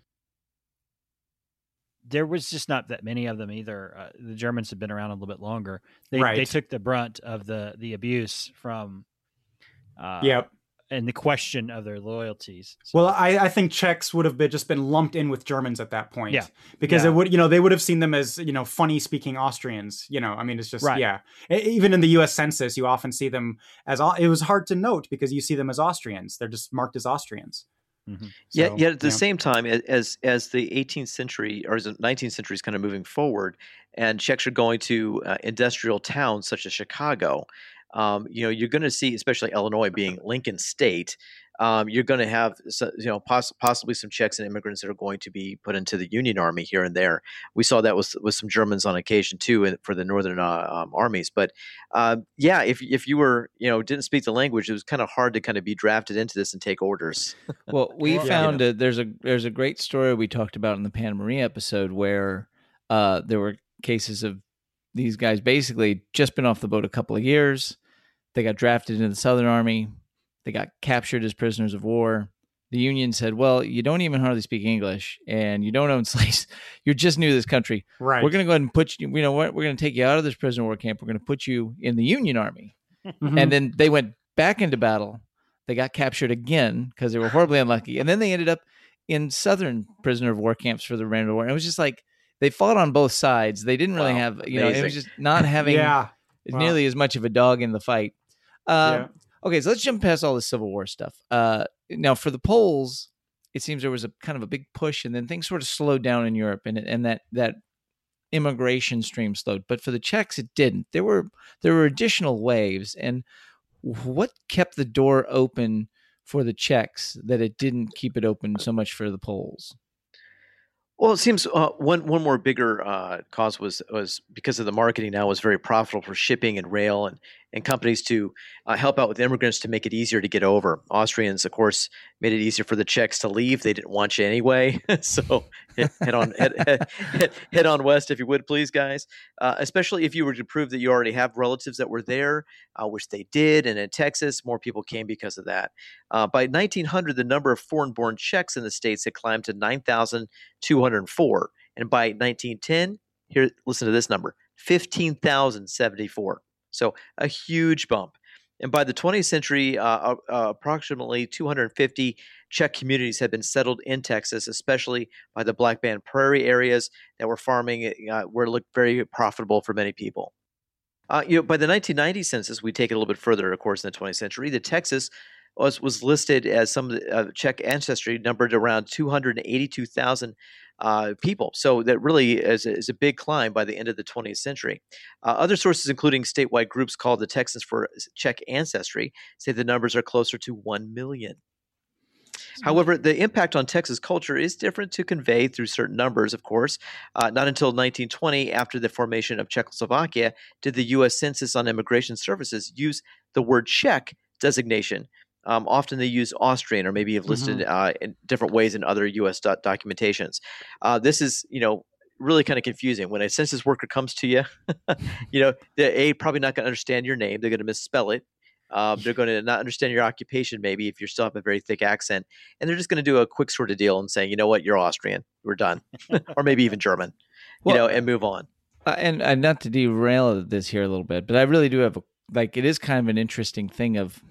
There was just not that many of them either. Uh, the Germans had been around a little bit longer. They right. they took the brunt of the the abuse from, uh, yep, and the question of their loyalties. So, well, I, I think Czechs would have been just been lumped in with Germans at that point. Yeah, because yeah. it would, you know, they would have seen them as, you know, funny speaking Austrians. You know, I mean, it's just right. yeah. Even in the U S Census, you often see them as. It was hard to note because you see them as Austrians. They're just marked as Austrians. Mm-hmm. So, yet, yet at the yeah. same time, as as the eighteenth century or the nineteenth century is kind of moving forward, and Czechs are going to uh, industrial towns such as Chicago, um, you know, you're going to see, especially Illinois being Lincoln State, um, you're going to have, you know, poss- possibly some Czechs and immigrants that are going to be put into the Union Army here and there. We saw that with with some Germans on occasion too, for the northern uh, um, armies. But uh, yeah, if if you were, you know, didn't speak the language, it was kind of hard to kind of be drafted into this and take orders. Well, we yeah, found you know. a, there's a there's a great story we talked about in the Panna Maria episode where uh, there were cases of these guys basically just been off the boat a couple of years. They got drafted into the Southern Army. They got captured as prisoners of war. The Union said, well, you don't even hardly speak English and you don't own slaves. You're just new to this country. Right. We're going to go ahead and put you, you know what? We're going to take you out of this prisoner of war camp. We're going to put you in the Union Army. Mm-hmm. And then they went back into battle. They got captured again because they were horribly unlucky. And then they ended up in Southern prisoner of war camps for the remainder of the war. And it was just like they fought on both sides. They didn't really wow. have, you Amazing. know, it was just not having yeah. wow. nearly as much of a dog in the fight. Um, yeah. Okay, so let's jump past all the Civil War stuff. Uh, now, for the Poles, it seems there was a kind of a big push, and then things sort of slowed down in Europe, and and that that immigration stream slowed. But for the Czechs, it didn't. There were there were additional waves, and what kept the door open for the Czechs that it didn't keep it open so much for the Poles? Well, it seems uh, one one more bigger uh, cause was was because of the marketing now was very profitable for shipping and rail and, and companies to uh, help out with immigrants to make it easier to get over. Austrians, of course, made it easier for the Czechs to leave. They didn't want you anyway, so head, head on head, head, head on west if you would, please, guys. Uh, especially if you were to prove that you already have relatives that were there, uh, which they did, and in Texas, more people came because of that. Uh, by nineteen hundred, the number of foreign-born Czechs in the states had climbed to nine thousand two hundred four, and by nineteen ten, here, listen to this number: fifteen thousand seventy-four. So a huge bump. And by the twentieth century, uh, uh, approximately two hundred fifty Czech communities had been settled in Texas, especially by the Black Band Prairie areas that were farming, uh, were looked very profitable for many people. Uh, you know, by the nineteen ninety census, we take it a little bit further, of course, in the twentieth century, the Texas was was listed as some of the uh, Czech ancestry numbered around two hundred eighty-two thousand uh, people. So that really is a, is a big climb by the end of the twentieth century. Uh, other sources, including statewide groups called the Texans for Czech Ancestry, say the numbers are closer to one million. However, the impact on Texas culture is different to convey through certain numbers, of course. Uh, not until nineteen twenty, after the formation of Czechoslovakia, did the U S Census on Immigration Services use the word Czech designation. Um, often they use Austrian, or maybe have listed mm-hmm. uh, in different ways in other U S do- documentations. Uh, this is, you know, really kind of confusing. When a census worker comes to you, you know, they're A, probably not going to understand your name. They're going to misspell it. Um, they're going to not understand your occupation, maybe, if you still have a very thick accent. And they're just going to do a quick sort of deal and saying, you know what, you're Austrian. We're done. Or maybe even German, well, you know, and move on. Uh, and, and not to derail this here a little bit, but I really do have, a, like, it is kind of an interesting thing of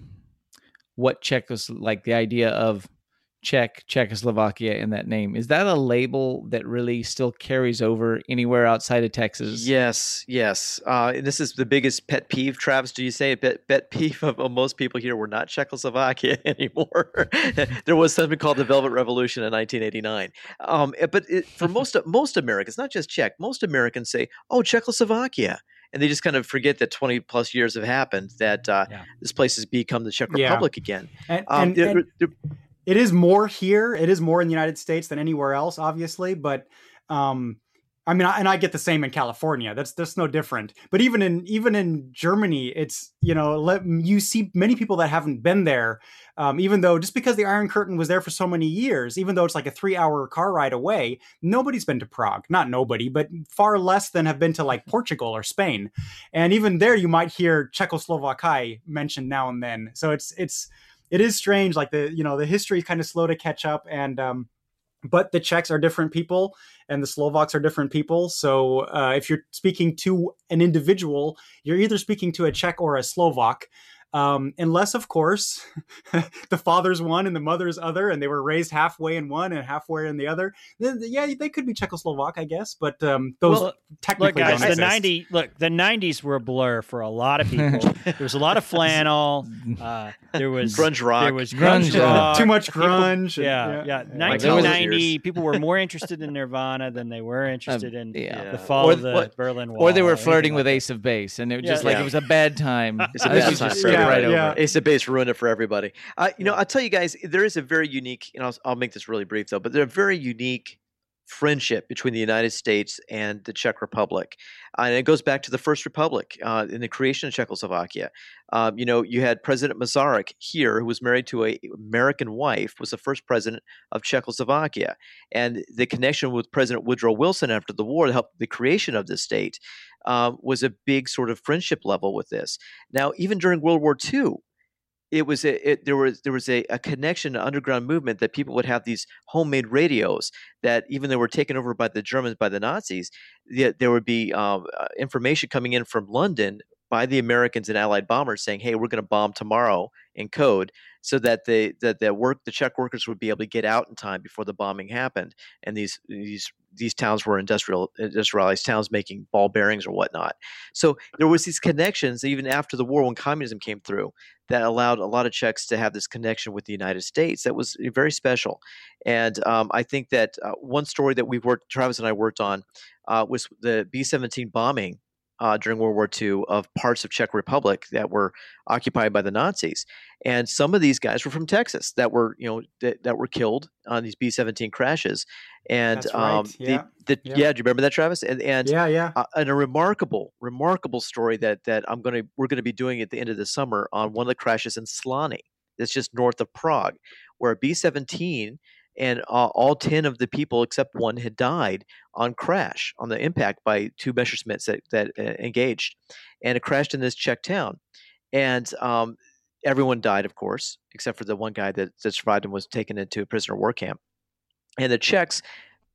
what Czechos, like the idea of Czech, Czechoslovakia in that name. Is that a label that really still carries over anywhere outside of Texas? Yes, yes. Uh, and this is the biggest pet peeve, Travis. Do you say a pet, pet peeve of, of most people here? We're not Czechoslovakia anymore. There was something called the Velvet Revolution in nineteen eighty-nine. Um, but it, for most most Americans, not just Czech, most Americans say, "Oh, Czechoslovakia." And they just kind of forget that twenty plus years have happened, that uh, yeah. this place has become the Czech Republic yeah. again. And, um, and, and it, it is more here. It is more in the United States than anywhere else, obviously. But um, I mean, I, and I get the same in California. That's that's no different. But even in even in Germany, it's, you know, let, you see many people that haven't been there. Um, even though just because the Iron Curtain was there for so many years, even though it's like a three hour car ride away, nobody's been to Prague. Not nobody, but far less than have been to like Portugal or Spain. And even there, you might hear Czechoslovakia mentioned now and then. So it's it's it is strange. Like the you know the history is kind of slow to catch up, and um, but the Czechs are different people, and the Slovaks are different people. So uh, if you're speaking to an individual, you're either speaking to a Czech or a Slovak. Um, unless, of course, the father's one and the mother's other, and they were raised halfway in one and halfway in the other. Then, yeah, they could be Czechoslovak, I guess. But um, those well, technically look, guys, don't the exist. ninety look, the nineties were a blur for a lot of people. There was a lot of flannel. Uh, there was grunge rock. There was grunge rock. Too much grunge. People, yeah, yeah, yeah. nineteen ninety, people were more interested in Nirvana than they were interested in um, yeah. the fall or, of the or, Berlin Wall. Or they were flirting with like Ace of Base, and it was yeah, just like yeah. it was a bad time. It's a bad time for yeah, right yeah. over. Ace of Base ruined it for everybody. Uh, you know, I'll tell you guys, there is a very unique, and I'll, I'll make this really brief though, but there's a very unique friendship between the United States and the Czech Republic. Uh, and it goes back to the First Republic uh, in the creation of Czechoslovakia. Um, you know, you had President Masaryk here, who was married to an American wife, was the first president of Czechoslovakia. And the connection with President Woodrow Wilson after the war to help the creation of this state uh, was a big sort of friendship level with this. Now, even during World War Two, It was a, it, there was there was a, a connection, an underground movement that people would have these homemade radios that even though were taken over by the Germans, by the Nazis, the, there would be um, uh, information coming in from London by the Americans and Allied bombers saying, "Hey, we're going to bomb tomorrow," in code, so that the that the work the Czech workers would be able to get out in time before the bombing happened. And these these these towns were industrial industrialized towns making ball bearings or whatnot. So there was these connections even after the war when communism came through that allowed a lot of Czechs to have this connection with the United States. That was very special. And um, I think that uh, one story that we worked, Travis and I worked on, uh, was the B seventeen bombing uh, during World War Two of parts of Czech Republic that were occupied by the Nazis. And some of these guys were from Texas that were, you know, that, that were killed on these B seventeen crashes. And That's right. um, yeah. the, the, yeah. yeah, do you remember that, Travis? And, and yeah, yeah. Uh, and a remarkable, remarkable story that that I'm gonna we're gonna be doing at the end of the summer on one of the crashes in Slany. That's just north of Prague, where a B seventeen and uh, all ten of the people except one had died on crash on the impact by two Messerschmitts that that uh, engaged, and it crashed in this Czech town, and um, everyone died, of course, except for the one guy that, that survived and was taken into a prisoner of war camp. And the Czechs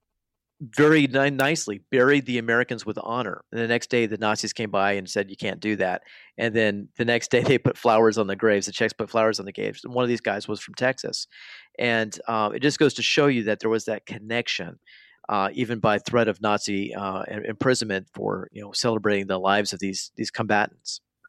very ni- nicely buried the Americans with honor. And the next day, the Nazis came by and said, "You can't do that." And then the next day, they put flowers on the graves. The Czechs put flowers on the graves. And one of these guys was from Texas. And um, it just goes to show you that there was that connection, uh, even by threat of Nazi uh, imprisonment for, you know, celebrating the lives of these these combatants.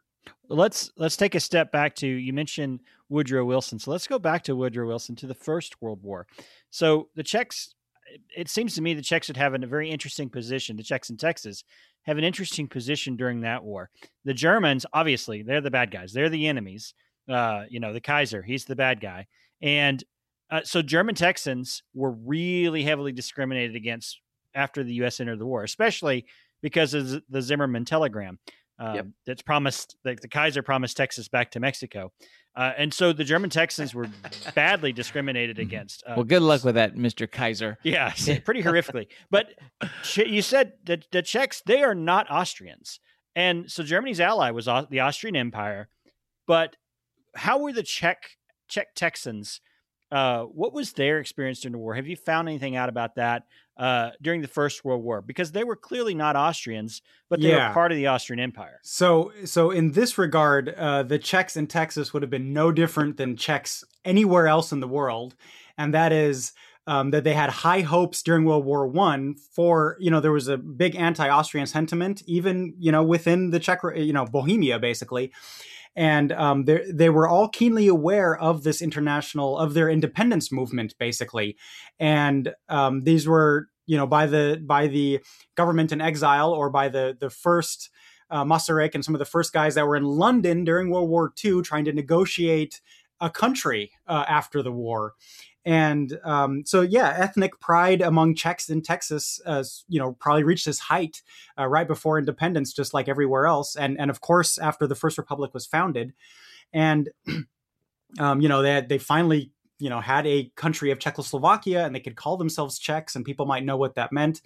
let's let's take a step back to, you mentioned Woodrow Wilson. So let's go back to Woodrow Wilson, to the First World War. So the Czechs, it seems to me the Czechs would have a very interesting position. The Czechs in Texas have an interesting position during that war. The Germans, obviously, they're the bad guys. They're the enemies. Uh, you know, the Kaiser, he's the bad guy. And uh, so German Texans were really heavily discriminated against after the U S entered the war, especially because of the Zimmerman telegram uh, yep. that's promised, that the Kaiser promised Texas back to Mexico. Uh, and so the German Texans were badly discriminated against. Uh, well, good luck with that, Mister Kaiser. Yeah, pretty horrifically. But you said that the Czechs, they are not Austrians. And so Germany's ally was the Austrian Empire. But how were the Czech Czech Texans? Uh, what was their experience during the war? Have you found anything out about that uh, during the First World War? Because they were clearly not Austrians, but they yeah. were part of the Austrian Empire. So, so in this regard, uh, the Czechs in Texas would have been no different than Czechs anywhere else in the world, and that is um, that they had high hopes during World War One for, you know, there was a big anti-Austrian sentiment, even, you know, within the Czech, you know, Bohemia, basically. And um, they they were all keenly aware of this international, of their independence movement, basically. And um, these were, you know, by the by the government in exile, or by the the first uh, Masaryk and some of the first guys that were in London during World War Two, trying to negotiate a country uh, after the war. And um, so, yeah, ethnic pride among Czechs in Texas, uh, you know, probably reached this height uh, right before independence, just like everywhere else. And and of course, after the First Republic was founded, and um, you know, they had, they finally, you know, had a country of Czechoslovakia, and they could call themselves Czechs, and people might know what that meant.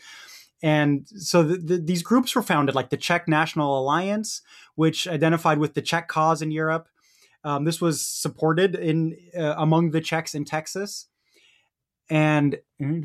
And so the, the, these groups were founded, like the Czech National Alliance, which identified with the Czech cause in Europe. Um, this was supported in uh, among the Czechs in Texas, and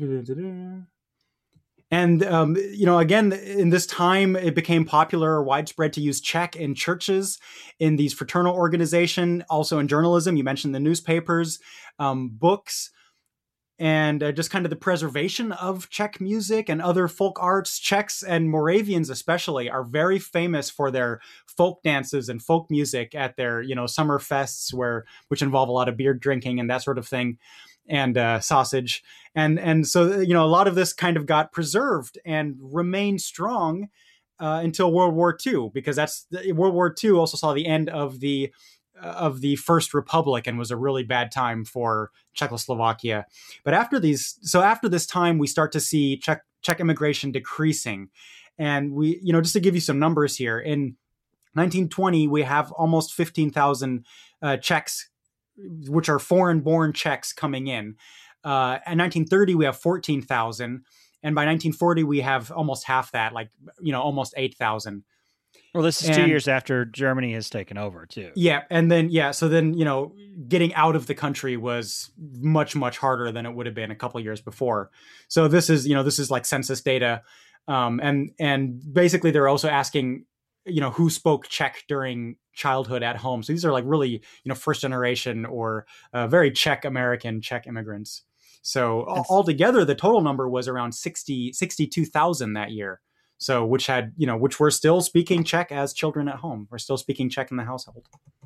and um, you know, again, in this time, it became popular or widespread to use Czech in churches, in these fraternal organization, also in journalism. You mentioned the newspapers, um, books, and uh, just kind of the preservation of Czech music and other folk arts. Czechs and Moravians especially are very famous for their folk dances and folk music at their, you know, summer fests, where which involve a lot of beer drinking and that sort of thing, and uh, sausage. And and so, you know, a lot of this kind of got preserved and remained strong uh, until World War Two, because that's World War Two also saw the end of the of the First Republic, and was a really bad time for Czechoslovakia. But after these, so after this time, we start to see Czech, Czech immigration decreasing. And we, you know, just to give you some numbers here, in nineteen twenty, we have almost fifteen thousand uh, Czechs, which are foreign-born Czechs, coming in. Uh, in nineteen thirty, we have fourteen thousand. And by nineteen forty, we have almost half that, like, you know, almost eight thousand. Well, this is and, two years after Germany has taken over, too. Yeah. And then, yeah. So then, you know, getting out of the country was much, much harder than it would have been a couple of years before. So this is, you know, this is like census data. Um, and, and basically they're also asking, you know, who spoke Czech during childhood at home. So these are like really, you know, first generation or uh, very Czech American Czech immigrants. So all, altogether, the total number was around sixty, sixty-two thousand that year. So, which had, you know, which were still speaking Czech as children at home. We're still speaking Czech in the household.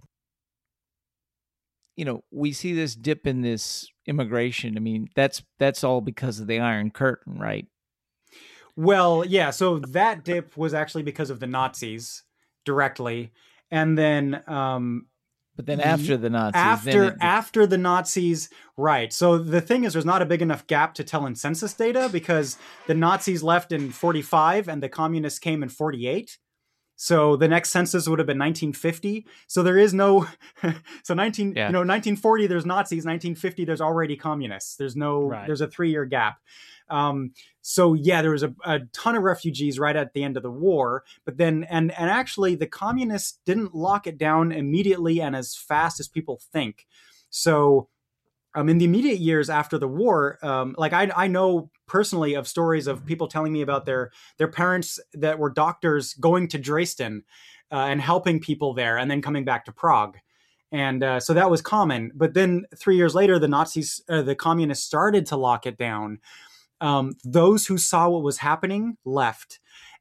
You know, we see this dip in this immigration. I mean, that's that's all because of the Iron Curtain, right? Well, yeah. So that dip was actually because of the Nazis directly. And then... Um, But then after the Nazis, after then it... after the Nazis, right? So the thing is, there's not a big enough gap to tell in census data, because the Nazis left in forty-five and the communists came in forty-eight. So the next census would have been nineteen fifty. So there is no, so nineteen, yeah. you know, nineteen forty there's Nazis, nineteen fifty there's already communists. There's no, right. There's a three year gap. Um, so yeah, there was a, a ton of refugees right at the end of the war, but then, and, and actually the communists didn't lock it down immediately and as fast as people think. So, um, in the immediate years after the war, um, like I, I know personally of stories of people telling me about their, their parents that were doctors going to Dresden, uh, and helping people there and then coming back to Prague. And, uh, so that was common, but then three years later, the Nazis, uh, the communists started to lock it down. Um, those who saw what was happening left.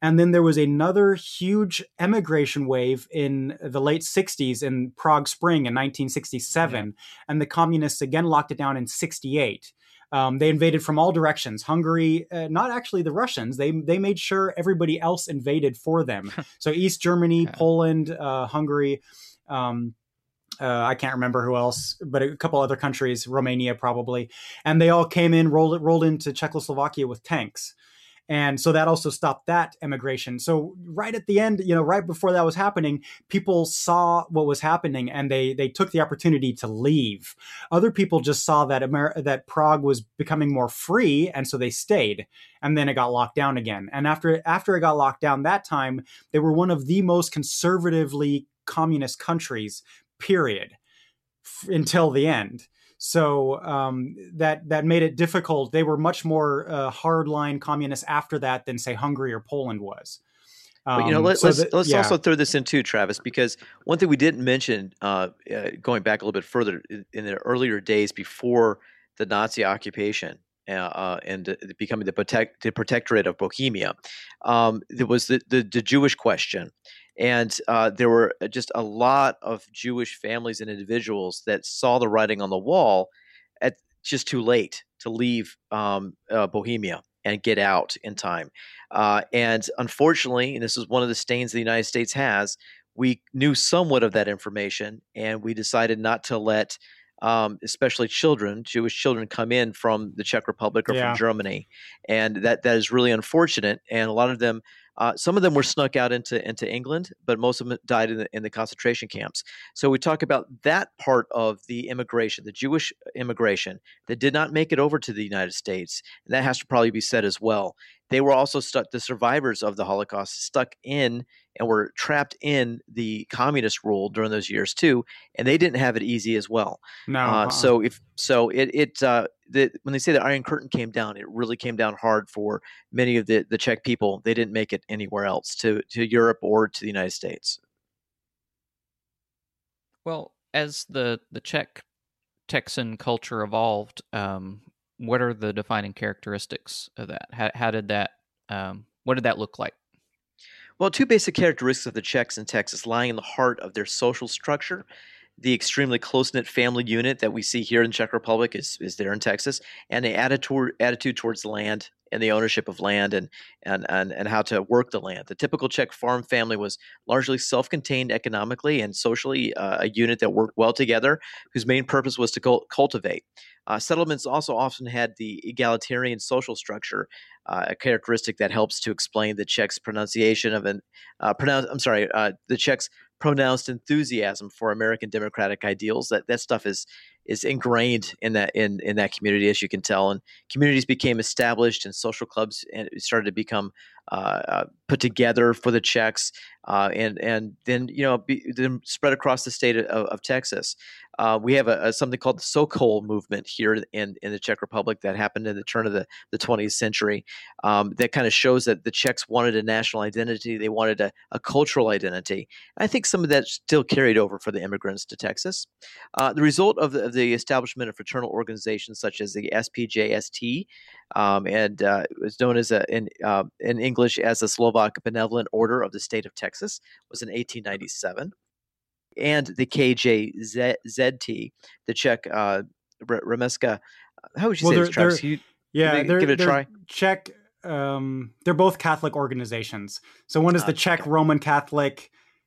And then there was another huge emigration wave in the late sixties in Prague Spring in nineteen sixty-seven. Yeah. And the communists again locked it down in sixty-eight. Um, they invaded from all directions. Hungary, uh, not actually the Russians. They they made sure everybody else invaded for them. So East Germany, yeah. Poland, uh, Hungary, um, uh, I can't remember who else, but a couple other countries, Romania probably. And they all came in, rolled rolled into Czechoslovakia with tanks. And so that also stopped that emigration. So right at the end, you know, right before that was happening, people saw what was happening and they they took the opportunity to leave. Other people just saw that Amer- that Prague was becoming more free, and so they stayed. And then it got locked down again. And after after it got locked down that time, they were one of the most conservatively communist countries, period, f- until the end. So um, that that made it difficult. They were much more uh, hardline communists after that than, say, Hungary or Poland was. Um, but, you know, let, so let's that, let's yeah. also throw this in too, Travis, because one thing we didn't mention, uh, uh, going back a little bit further, in the earlier days before the Nazi occupation uh, uh, and uh, becoming the, protect, the protectorate of Bohemia, um, there was the, the, the Jewish question. And uh, there were just a lot of Jewish families and individuals that saw the writing on the wall at just too late to leave um, uh, Bohemia and get out in time. Uh, and unfortunately, and this is one of the stains the United States has, we knew somewhat of that information, and we decided not to let um, especially children, Jewish children, come in from the Czech Republic or Yeah. from Germany. And that that is really unfortunate. And a lot of them, uh, some of them were snuck out into, into England, but most of them died in the, in the concentration camps. So we talk about that part of the immigration, the Jewish immigration that did not make it over to the United States. And that has to probably be said as well. They were also stuck, the survivors of the Holocaust, stuck in and were trapped in the communist rule during those years too, and they didn't have it easy as well. No. Uh, uh-uh. so if so, it it uh, the, when they say the Iron Curtain came down, it really came down hard for many of the, the Czech people. They didn't make it anywhere else to to Europe or to the United States. Well, as the the Czech Texan culture evolved, um, what are the defining characteristics of that? How, how did that? Um, what did that look like? Well, two basic characteristics of the Czechs in Texas lying in the heart of their social structure. The extremely close-knit family unit that we see here in the Czech Republic is, is there in Texas, and the attitude, attitude towards land and the ownership of land and, and, and, and how to work the land. The typical Czech farm family was largely self-contained economically and socially, uh, a unit that worked well together, whose main purpose was to cult- cultivate. Uh, settlements also often had the egalitarian social structure, uh, a characteristic that helps to explain the Czechs' pronunciation of an uh, pronounce. I'm sorry, uh, the Czechs' pronounced enthusiasm for American democratic ideals. That that stuff is is ingrained in that in in that community, as you can tell. And communities became established, and social clubs and it started to become uh, uh, put together for the Czechs, uh, and and then you know be, then spread across the state of, of Texas. Uh, we have a, a something called the Sokol movement here in, in the Czech Republic that happened in the turn of the, the twentieth century. Um, that kind of shows that the Czechs wanted a national identity. They wanted a, a cultural identity. I think some of that still carried over for the immigrants to Texas. Uh, the result of the, of the establishment of fraternal organizations such as the S P J S T, um, and uh, it was known as a, in, uh, in English as the Slovak Benevolent Order of the State of Texas, was in eighteen ninety-seven. And the K J Z T, the Czech uh, Remeska. How would you Well, say they're- this, Travis? they're- You, Yeah, give they're, it a they're try. Czech. Um, they're both Catholic organizations. So one is Ah, the Czech okay. Roman Catholic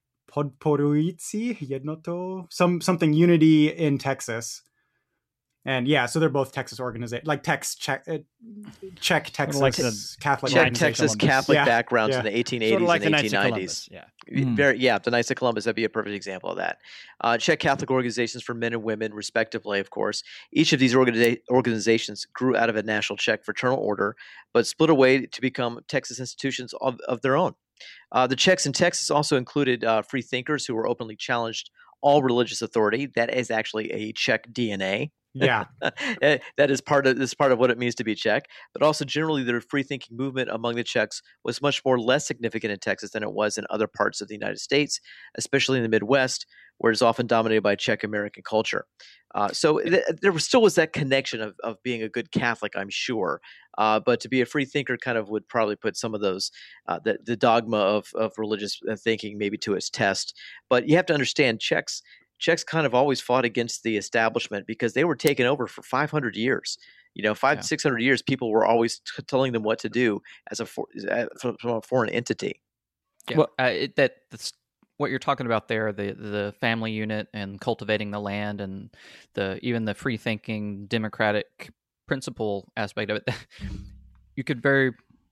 Podporující Jednotu, some something unity in Texas. And yeah, so they're both Texas organizations, like Tex Czech, uh, Czech Texas like the Catholic Czech organization. Texas Columbus. Catholic Yeah, backgrounds yeah. in the eighteen Sort eighties of like the and Knights eighteen of nineties. Columbus. Yeah. Mm. Very, yeah, the Knights of Columbus, that'd be a perfect example of that. Uh, Czech Catholic organizations for men and women, respectively, of course. Each of these organiza- organizations grew out of a national Czech fraternal order, but split away to become Texas institutions of, of their own. Uh, the Czechs in Texas also included uh, free thinkers who were openly challenged all religious authority. That is actually a Czech D N A. Yeah. That is part of this is part of what it means to be Czech. But also generally their free thinking movement among the Czechs was much more less significant in Texas than it was in other parts of the United States, especially in the Midwest, where it's often dominated by Czech American culture. Uh, so th- there was, still was that connection of, of being a good Catholic, I'm sure. Uh, but to be a free thinker kind of would probably put some of those, uh, the, the dogma of, of religious thinking maybe to its test. But you have to understand Czechs, Czechs kind of always fought against the establishment because they were taken over for five hundred years. You know, five, Yeah. six hundred years, people were always t- telling them what to do as a, for, as, from a foreign entity. Yeah, Well- uh, it, that that's what you're talking about there. The the family unit and cultivating the land, and the even the free thinking democratic principle aspect of it. You could very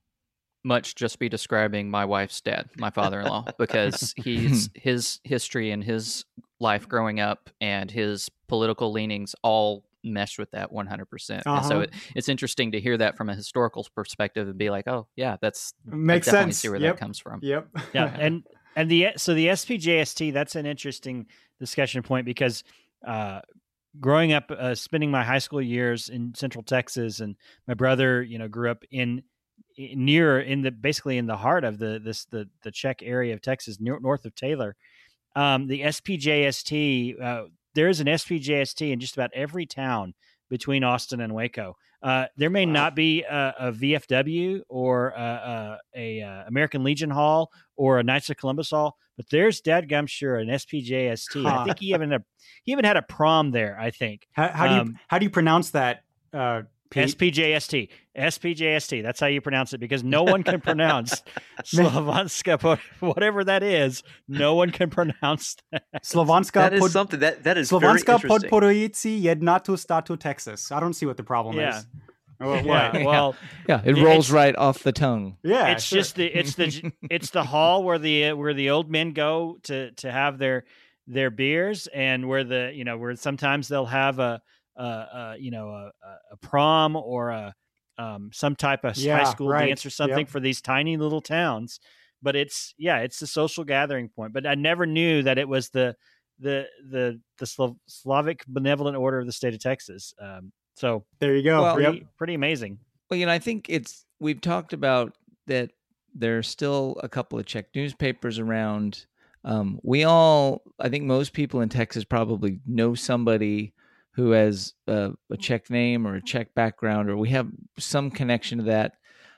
much just be describing my wife's dad, my father-in-law, because he's his history and his life growing up and his political leanings all mesh with that one hundred percent. And so Uh-huh. it, it's interesting to hear that from a historical perspective and be like, oh yeah, that's Makes I definitely sense. see where Yep. that comes from. Yep. Yeah, and and the so the S P J S T, that's an interesting discussion point because uh, growing up, uh, spending my high school years in Central Texas, and my brother, you know, grew up in, in near in the basically in the heart of the this the the Czech area of Texas, near, north of Taylor. Um, the S P J S T, uh, there is an S P J S T in just about every town between Austin and Waco. Uh, there may Wow. not be a, a V F W or a, a, a, uh American Legion Hall or a Knights of Columbus Hall, but there's dadgum sure an S P J S T. Huh. I think he even had a, he even had a prom there. I think How, how do you Um, how do you pronounce that? Uh, Pete? S P J S T, S P J S T. That's how you pronounce it because no one can pronounce Slovanska, whatever that is. No one can pronounce that. Slovanska That is pod, something that that is very Slovanska interesting. podporující jednatu státu Texas. I don't see what the problem Yeah. is. Well, what? Yeah, well, Yeah, it Yeah, rolls it's- right off the tongue. Yeah, it's sure. just the it's the it's the hall where the where the old men go to to have their their beers, and where the you know where sometimes they'll have a, a, a you know a, a prom or a um, some type of Yeah, high school right. dance or something Yep. for these tiny little towns. But it's yeah, it's the social gathering point. But I never knew that it was the the the the Slo- Slavic Benevolent Order of the state of Texas. Um, so There you go. Well, Yep. pretty, pretty amazing. Well, you know, I think it's we've talked about that there's still a couple of Czech newspapers around. Um, we all, I think most people in Texas probably know somebody who has a, a Czech name or a Czech background, or we have some connection to that.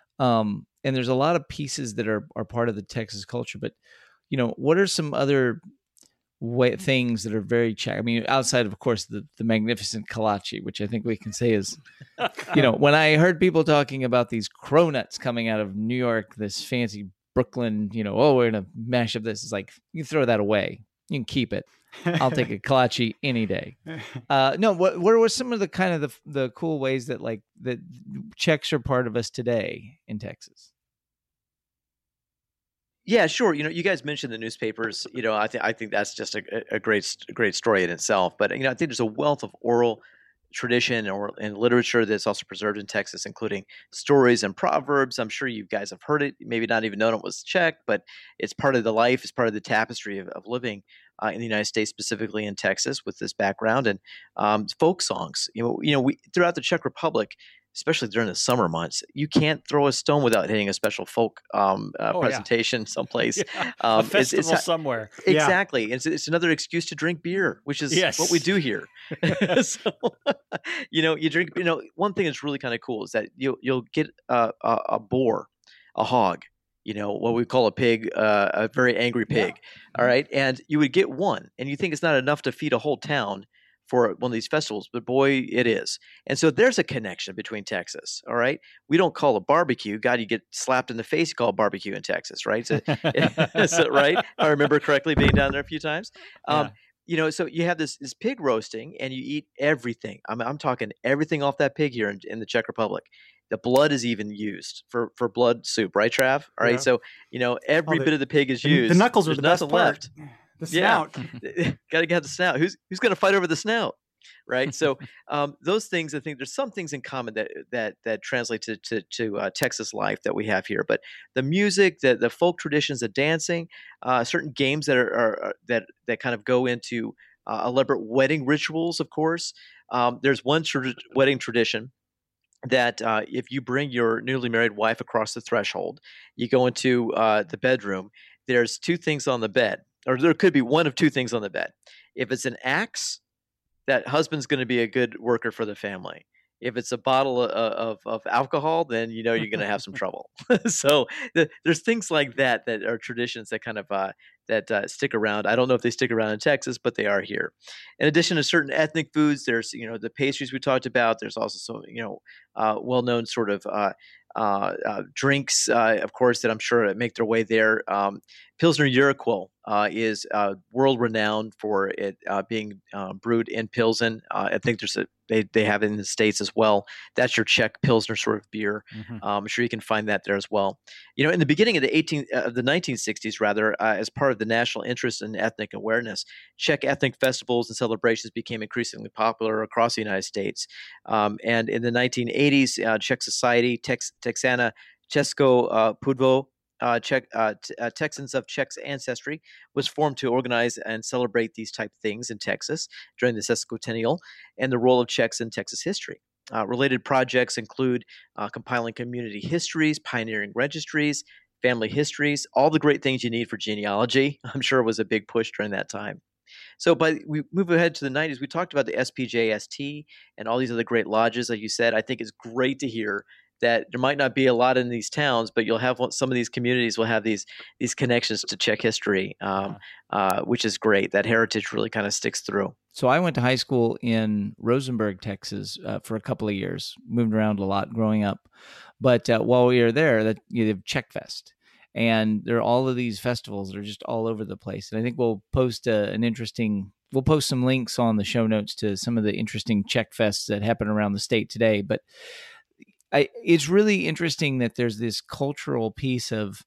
Um, and there's a lot of pieces that are, are part of the Texas culture. But, you know, what are some other way, things that are very Czech? I mean, outside of, of course, the, the magnificent kolache, which I think we can say is, you know, when I heard people talking about these cronuts coming out of New York, this fancy Brooklyn, you know, oh, we're going to mash up this. It's like, you can throw that away. You can keep it. I'll take a kolache any day. Uh, no, what what were some of the kind of the the cool ways that like that Czechs are part of us today in Texas? Yeah, sure. You know, you guys mentioned the newspapers. You know, I think I think that's just a, a great a great story in itself. But you know, I think there's a wealth of oral tradition or and literature that's also preserved in Texas, including stories and proverbs. I'm sure you guys have heard it, maybe not even known it was Czech, but it's part of the life, it's part of the tapestry of, of living uh, in the United States, specifically in Texas, with this background and um, folk songs. You know, you know, we throughout the Czech Republic, especially during the summer months, you can't throw a stone without hitting a special folk um, uh, Oh, yeah. presentation someplace. Yeah, Um, a it's- festival it's ha- somewhere. Yeah. Exactly. It's, it's another excuse to drink beer, which is Yes. what we do here. so, you know, you drink, you know, one thing that's really kind of cool is that you'll, you'll get a, a, a boar, a hog, you know, what we call a pig, uh, a very angry pig. All right. And you would get one and you think it's not enough to feed a whole town for one of these festivals, but boy, it is. And so there's a connection between Texas. All right. We don't call it barbecue. God, you get slapped in the face, you call it barbecue in Texas, right? So, so, right. I remember correctly being down there a few times. Um, Yeah. You know, so you have this, this pig roasting and you eat everything. I'm, I'm talking everything off that pig here in, in the Czech Republic. The blood is even used for, for blood soup, right, Trav? All right. Yeah. So, you know, every Oh, the- bit of the pig is The, used. the knuckles are There's the best nothing part. left. The Yeah. snout. Got to get the snout. Who's who's going to fight over the snout, right? So um, those things, I think, there's some things in common that that that translate to to, to uh, Texas life that we have here. But the music, the the folk traditions, the dancing, uh, certain games that are, are, are that that kind of go into uh, elaborate wedding rituals, of course. Um, there's one tra- wedding tradition that uh, if you bring your newly married wife across the threshold, you go into uh, the bedroom, there's two things on the bed, or there could be one of two things on the bed. If it's an axe, that husband's going to be a good worker for the family. If it's a bottle of, of, of alcohol, then you know you're going to have some trouble. So the, there's things like that that are traditions that kind of uh, that uh, stick around. I don't know if they stick around in Texas, but they are here. In addition to certain ethnic foods, there's you know the pastries we talked about. There's also some you know uh, well-known sort of uh, uh, uh, drinks, uh, of course, that I'm sure make their way there. Um, Pilsner Urquell uh, is uh, world renowned for it uh, being uh, brewed in Pilsen. Uh, I think there's a they they have it in the States as well. That's your Czech Pilsner sort of beer. Mm-hmm. Um, I'm sure you can find that there as well. You know, in the beginning of the eighteen of uh, the nineteen sixties, rather, uh, as part of the national interest in ethnic awareness, Czech ethnic festivals and celebrations became increasingly popular across the United States. Um, and in the nineteen eighties, uh, Czech Society, Tex- Texana Česko uh, Pudvo, Uh, Czech, uh, t- uh, Texans of Czech ancestry, was formed to organize and celebrate these type of things in Texas during the sesquicentennial and the role of Czechs in Texas history. Uh, related projects include uh, compiling community histories, pioneering registries, family histories, all the great things you need for genealogy. I'm sure it was a big push during that time. So, but we move ahead to the nineties. We talked about the S P J S T and all these other great lodges, like you said. I think it's great to hear that there might not be a lot in these towns, but you'll have some of these communities will have these these connections to Czech history, um, uh, which is great. That heritage really kind of sticks through. So I went to high school in Rosenberg, Texas, uh, for a couple of years. Moved around a lot growing up, but uh, while we were there, that you have Czech Fest, and there are all of these festivals that are just all over the place. And I think we'll post a, an interesting. We'll post some links on the show notes to some of the interesting Czech Fests that happen around the state today, but. I, it's really interesting that there's this cultural piece of,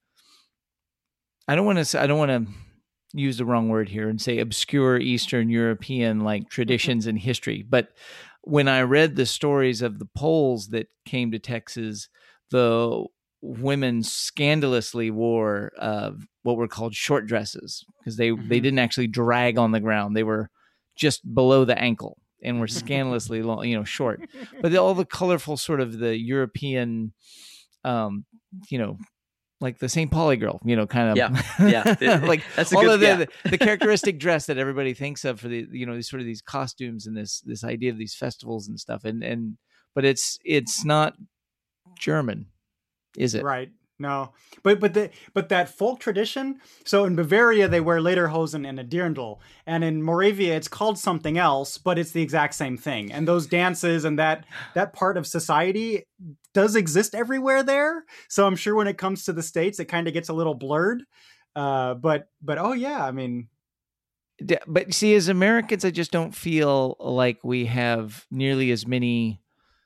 I don't want to, I don't want to use the wrong word here and say obscure Eastern European like traditions and history. But when I read the stories of the Poles that came to Texas, the women scandalously wore uh, what were called short dresses because they, mm-hmm. they didn't actually drag on the ground. They were just below the ankle. And were scandalously long, you know, short, but all the colorful sort of the European, um, you know, like the Saint Pauli girl, you know, kind of, yeah, yeah, like that's all good, of the, yeah. the the characteristic dress that everybody thinks of for the, you know, these sort of these costumes and this this idea of these festivals and stuff, and and but it's it's not German, is it? Right. No, but but the but that folk tradition. So in Bavaria they wear lederhosen and a dirndl, and in Moravia it's called something else, but it's the exact same thing. And those dances and that that part of society does exist everywhere there. So I'm sure when it comes to the States, it kind of gets a little blurred. Uh, but but oh yeah, I mean. But see, as Americans, I just don't feel like we have nearly as many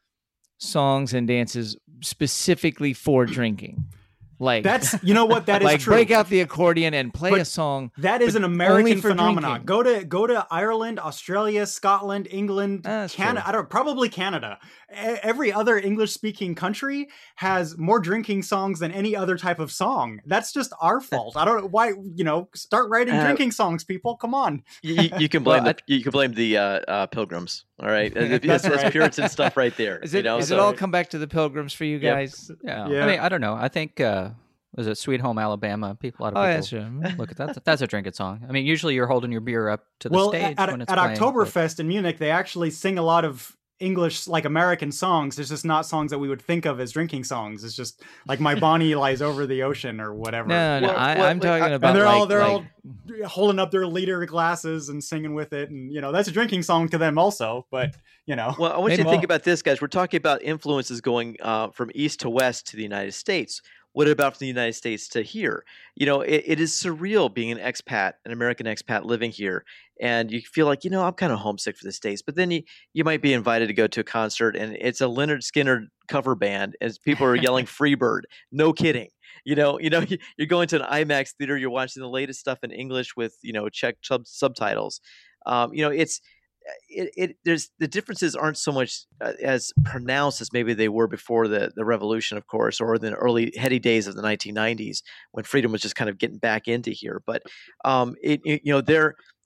songs and dances specifically for drinking. Like that's you know what that is like true. Break out the accordion and play but a song. That is an American phenomenon. Drinking. Go to go to Ireland, Australia, Scotland, England, ah, Canada. True. I don't probably Canada. Every other English speaking country has more drinking songs than any other type of song. That's just our fault. I don't know why. You know, start writing uh, drinking songs, people. Come on. you, you can blame well, the, you can blame the uh, uh, Pilgrims. All right, that's, that's, right. that's Puritan stuff right there. Is it? You know? Does so, it all come back to the Pilgrims for you guys? Yep. Yeah. yeah. I mean, I don't know. I think. Uh, Was it Sweet Home Alabama? People, a lot of oh, people yeah, look at that. That's a drinking song. I mean, usually you're holding your beer up to the well, stage at, when it's at playing. At Oktoberfest but... in Munich, they actually sing a lot of English, like American songs. It's just not songs that we would think of as drinking songs. It's just like My Bonnie Lies Over the Ocean or whatever. No, no, well, I, well, I'm talking I, about. And they're like, all they're like... all holding up their liter glasses and singing with it, and you know that's a drinking song to them also. But you know, well, I want you to think about this, guys. We're talking about influences going uh, from east to west to the United States. What about from the United States to here? You know, it, it is surreal being an expat, an American expat living here. And you feel like, you know, I'm kind of homesick for the States. But then you, you might be invited to go to a concert and it's a Lynyrd Skynyrd cover band as people are yelling Freebird. No kidding. You know, you know, you're going to an IMAX theater, you're watching the latest stuff in English with, you know, Czech sub- subtitles. Um, you know, it's, It, it there's the differences aren't so much uh, as pronounced as maybe they were before the, the revolution, of course, or in the early heady days of the nineteen nineties when freedom was just kind of getting back into here. But um, it, it you know there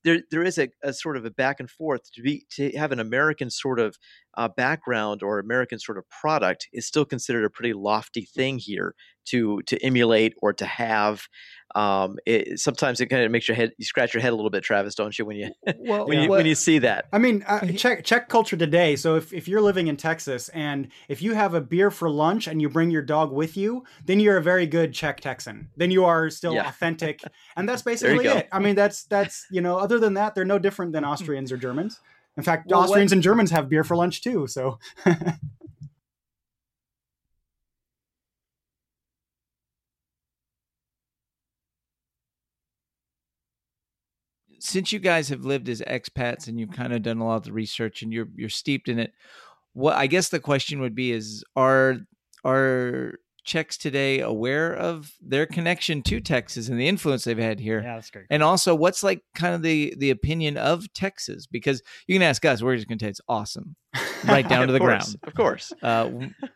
there there is a, a sort of a back and forth to be to have an American sort of uh, background or American sort of product is still considered a pretty lofty thing here to to emulate or to have. Um, it, sometimes it kind of makes your head, you scratch your head a little bit, Travis, don't you, when you well, when, yeah. you, when you see that? I mean, uh, check check culture today. So if, if you're living in Texas and if you have a beer for lunch and you bring your dog with you, then you're a very good Czech Texan. Then you are still Yeah. authentic, and that's basically go. it. I mean, that's that's you know, other than that, they're no different than Austrians or Germans. In fact, Well, Austrians what- and Germans have beer for lunch too. So. Since you guys have lived as expats and you've kind of done a lot of the research and you're you're steeped in it, what I guess the question would be is are are Czechs today aware of their connection to Texas and the influence they've had here? Yeah, that's great. And also, what's like kind of the the opinion of Texas? Because you can ask us, we're just going to say it's awesome, right down to the Of course, ground. of course. Uh,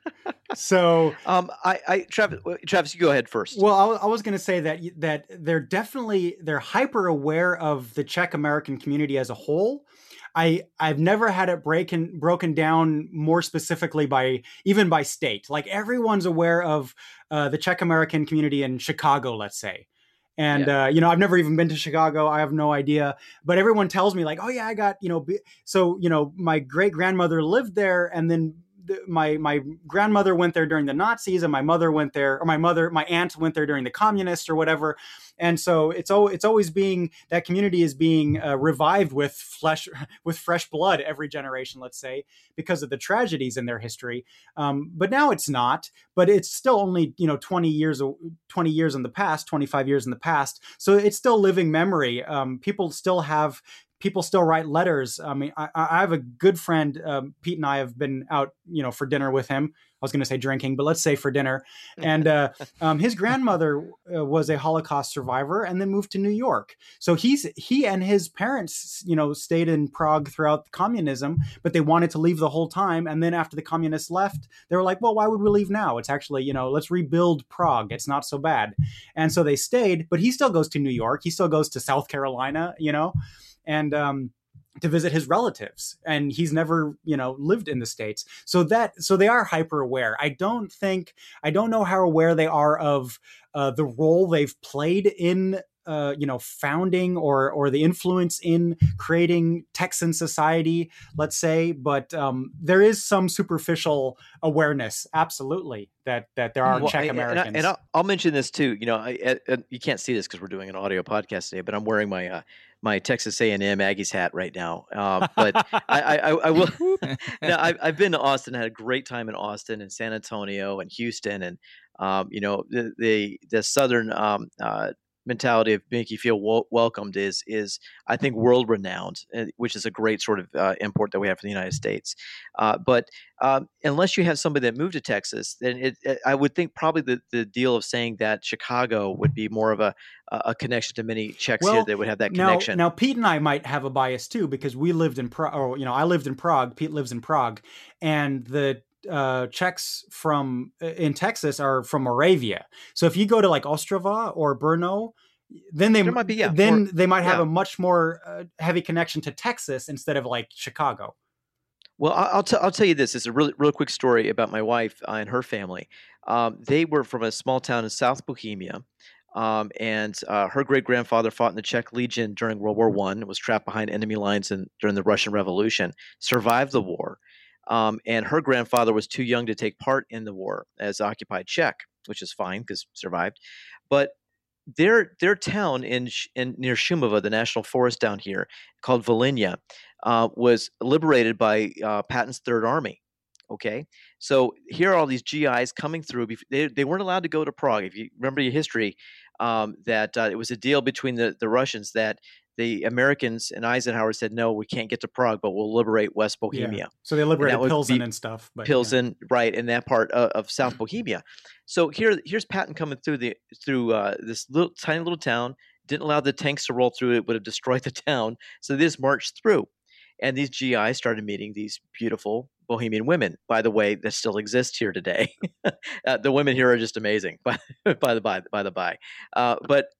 So, Um, I, I, Travis, Travis, you go ahead first. well, I, I was going to say that that they're definitely they're hyper aware of the Czech American community as a whole. I I've never had it breaking broken down more specifically by even by state. Like everyone's aware of uh, the Czech American community in Chicago, let's say. And, uh, you know, I've never even been to Chicago. I have no idea. But everyone tells me like, oh, yeah, I got, you know, b-. so, you know, my great grandmother lived there. And then the, my my grandmother went there during the Nazis and my mother went there or my mother, my aunt went there during the communists or whatever. And so it's, al- it's always being that community is being uh, revived with flesh, with fresh blood every generation, let's say, because of the tragedies in their history. Um, but now it's not, but it's still only, you know, twenty years, twenty years in the past, twenty-five years in the past. So it's still living memory. Um, people still have People still write letters. I mean, I, I have a good friend, um, Pete and I have been out, you know, for dinner with him. I was going to say drinking, but let's say for dinner. And uh, um, his grandmother uh, was a Holocaust survivor and then moved to New York. So he's he and his parents, you know, stayed in Prague throughout communism, but they wanted to leave the whole time. And then after the communists left, they were like, well, why would we leave now? It's actually, you know, let's rebuild Prague. It's not so bad. And so they stayed, but he still goes to New York. He still goes to South Carolina, you know. And um, to visit his relatives, and he's never, you know, lived in the States. So that, so they are hyper aware. I don't think, I don't know how aware they are of uh, the role they've played in, uh, you know, founding or or the influence in creating Texan society, let's say. But um, there is some superficial awareness, absolutely, that that there are Well, Czech I- and I- Americans. And, I'll, I'll mention this too. You know, I, I, I- you can't see this because we're doing an audio podcast today, but I'm wearing my uh, my Texas A and M Aggies hat right now. Uh, but I, I, I, I will. Now, I've, I've been to Austin. Had a great time in Austin and San Antonio and Houston, and um, you know, the the, the Southern um, uh, mentality of making you feel wel- welcomed is is I think world renowned, which is a great sort of uh, import that we have from the United States. Uh, but um, unless you have somebody that moved to Texas, then it, it, I would think probably the, the deal of saying that Chicago would be more of a a connection to many Czechs Well, here that would have that now, connection. Now, Pete and I might have a bias too because we lived in Prague. Or you know, I lived in Prague. Pete lives in Prague, and the uh, Czechs from in Texas are from Moravia. So if you go to like Ostrava or Brno, then they There might be, yeah, then more- they might have yeah. a much more uh, heavy connection to Texas instead of like Chicago. Well, I- I'll, t- I'll tell you this. It's a really, real quick story about my wife uh, and her family. Um, they were from a small town in South Bohemia, um, and uh, her great grandfather fought in the Czech Legion during World War One. Was trapped behind enemy lines in, during the Russian Revolution. Survived the war, um, and her grandfather was too young to take part in the war as occupied Czech, which is fine because survived. But their their town in, Sh- in near Shumova, the national forest down here, called Volhynia, uh, was liberated by uh, Patton's Third Army. Okay, so here are all these G Is coming through. Bef- They they weren't allowed to go to Prague. If you remember your history, um, that uh, it was a deal between the, the Russians that the Americans and Eisenhower said, no, we can't get to Prague, but we'll liberate West Bohemia. Yeah. So they liberated would Pilsen be and stuff. But, Pilsen, right, in that part of, of South Bohemia. So here, here's Patton coming through the through uh, this little tiny little town. Didn't allow the tanks to roll through; it would have destroyed the town. So they just marched through, and these G Is started meeting these beautiful Bohemian women. By the way, that still exist here today. uh, the women here are just amazing. By by the by, by the by, uh, but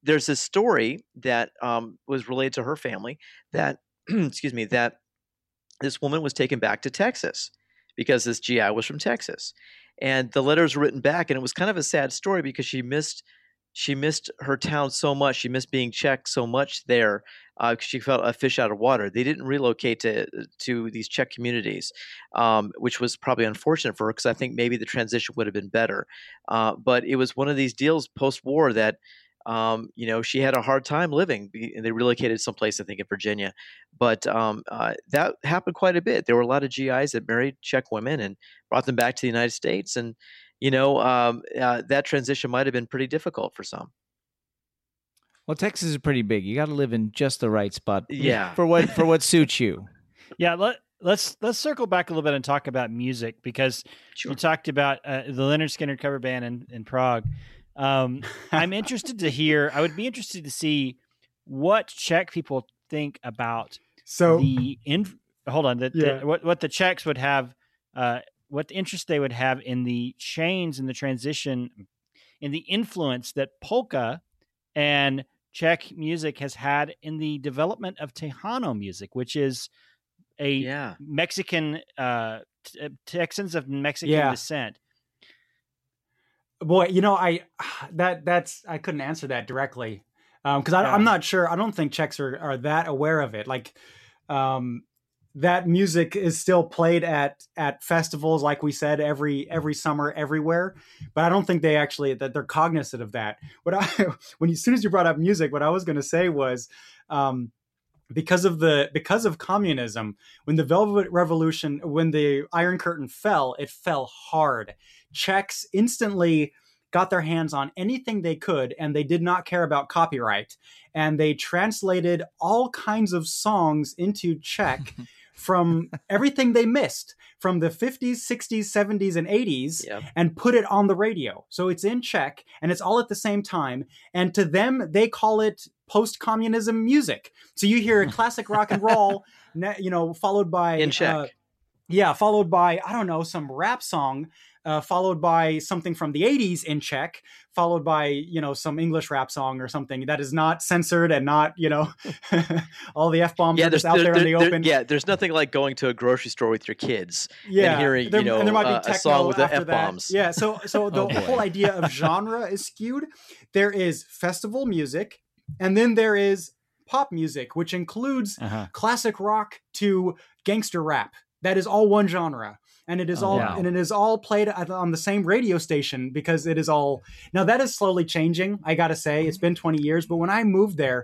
there's this story that um, was related to her family that, excuse me, that this woman was taken back to Texas because this G I was from Texas. And the letters were written back, and it was kind of a sad story because she missed she missed her town so much. She missed being Czech so much there because uh, she felt a fish out of water. They didn't relocate to to these Czech communities, um, which was probably unfortunate for her because I think maybe the transition would have been better. Uh, but it was one of these deals post-war that Um, you know, she had a hard time living, and they relocated someplace, I think, in Virginia. But um, uh, that happened quite a bit. There were a lot of G Is that married Czech women and brought them back to the United States. And, you know, um, uh, that transition might have been pretty difficult for some. Well, Texas is pretty big. You got to live in just the right spot. Yeah. For what for what suits you. Yeah. Let, let's let's circle back a little bit and talk about music because Sure. you talked about uh, the Leonard Skinner cover band in, in Prague. Um, I'm interested to hear. I would be interested to see what Czech people think about So the in. Hold on. The, Yeah. the, what what the Czechs would have. Uh, what interest they would have in the change and the transition, in the influence that polka and Czech music has had in the development of Tejano music, which is a Yeah. Mexican uh, t- Texans of Mexican Yeah. descent. boy, you know, I that that's I couldn't answer that directly because I Yeah. I'm not sure. I don't think Czechs are are that aware of it. Like, um, that music is still played at at festivals, like we said, every every summer, everywhere. But I don't think they actually that they're cognizant of that. What I when you, as soon as you brought up music, what I was going to say was. Um, Because of the because of communism, when the Velvet Revolution, when the Iron Curtain fell, it fell hard. Czechs instantly got their hands on anything they could, and they did not care about copyright. And they translated all kinds of songs into Czech from everything they missed from the fifties, sixties, seventies, and eighties, Yep. and put it on the radio. So it's in Czech, and it's all at the same time. And to them, they call it post-communism music. So you hear a classic rock and roll, ne- you know, followed by In Czech. uh, yeah, followed by I don't know some rap song, uh, followed by something from the eighties in Czech, followed by you know some English rap song or something that is not censored and not you know all the f bombs Yeah, are there's just out there- there in the there- open. yeah, there's nothing like going to a grocery store with your kids Yeah, and hearing there, you know and there might be uh, a techno song with the after f that. bombs. Yeah, so so the Oh, boy. whole idea of genre is skewed. There is festival music, and then there is pop music, which includes Uh-huh. classic rock to gangster rap. That is all one genre, and it is Oh, all wow. and it is all played at- on the same radio station because it is all now that is slowly changing. I gotta say, it's been twenty years, but when I moved there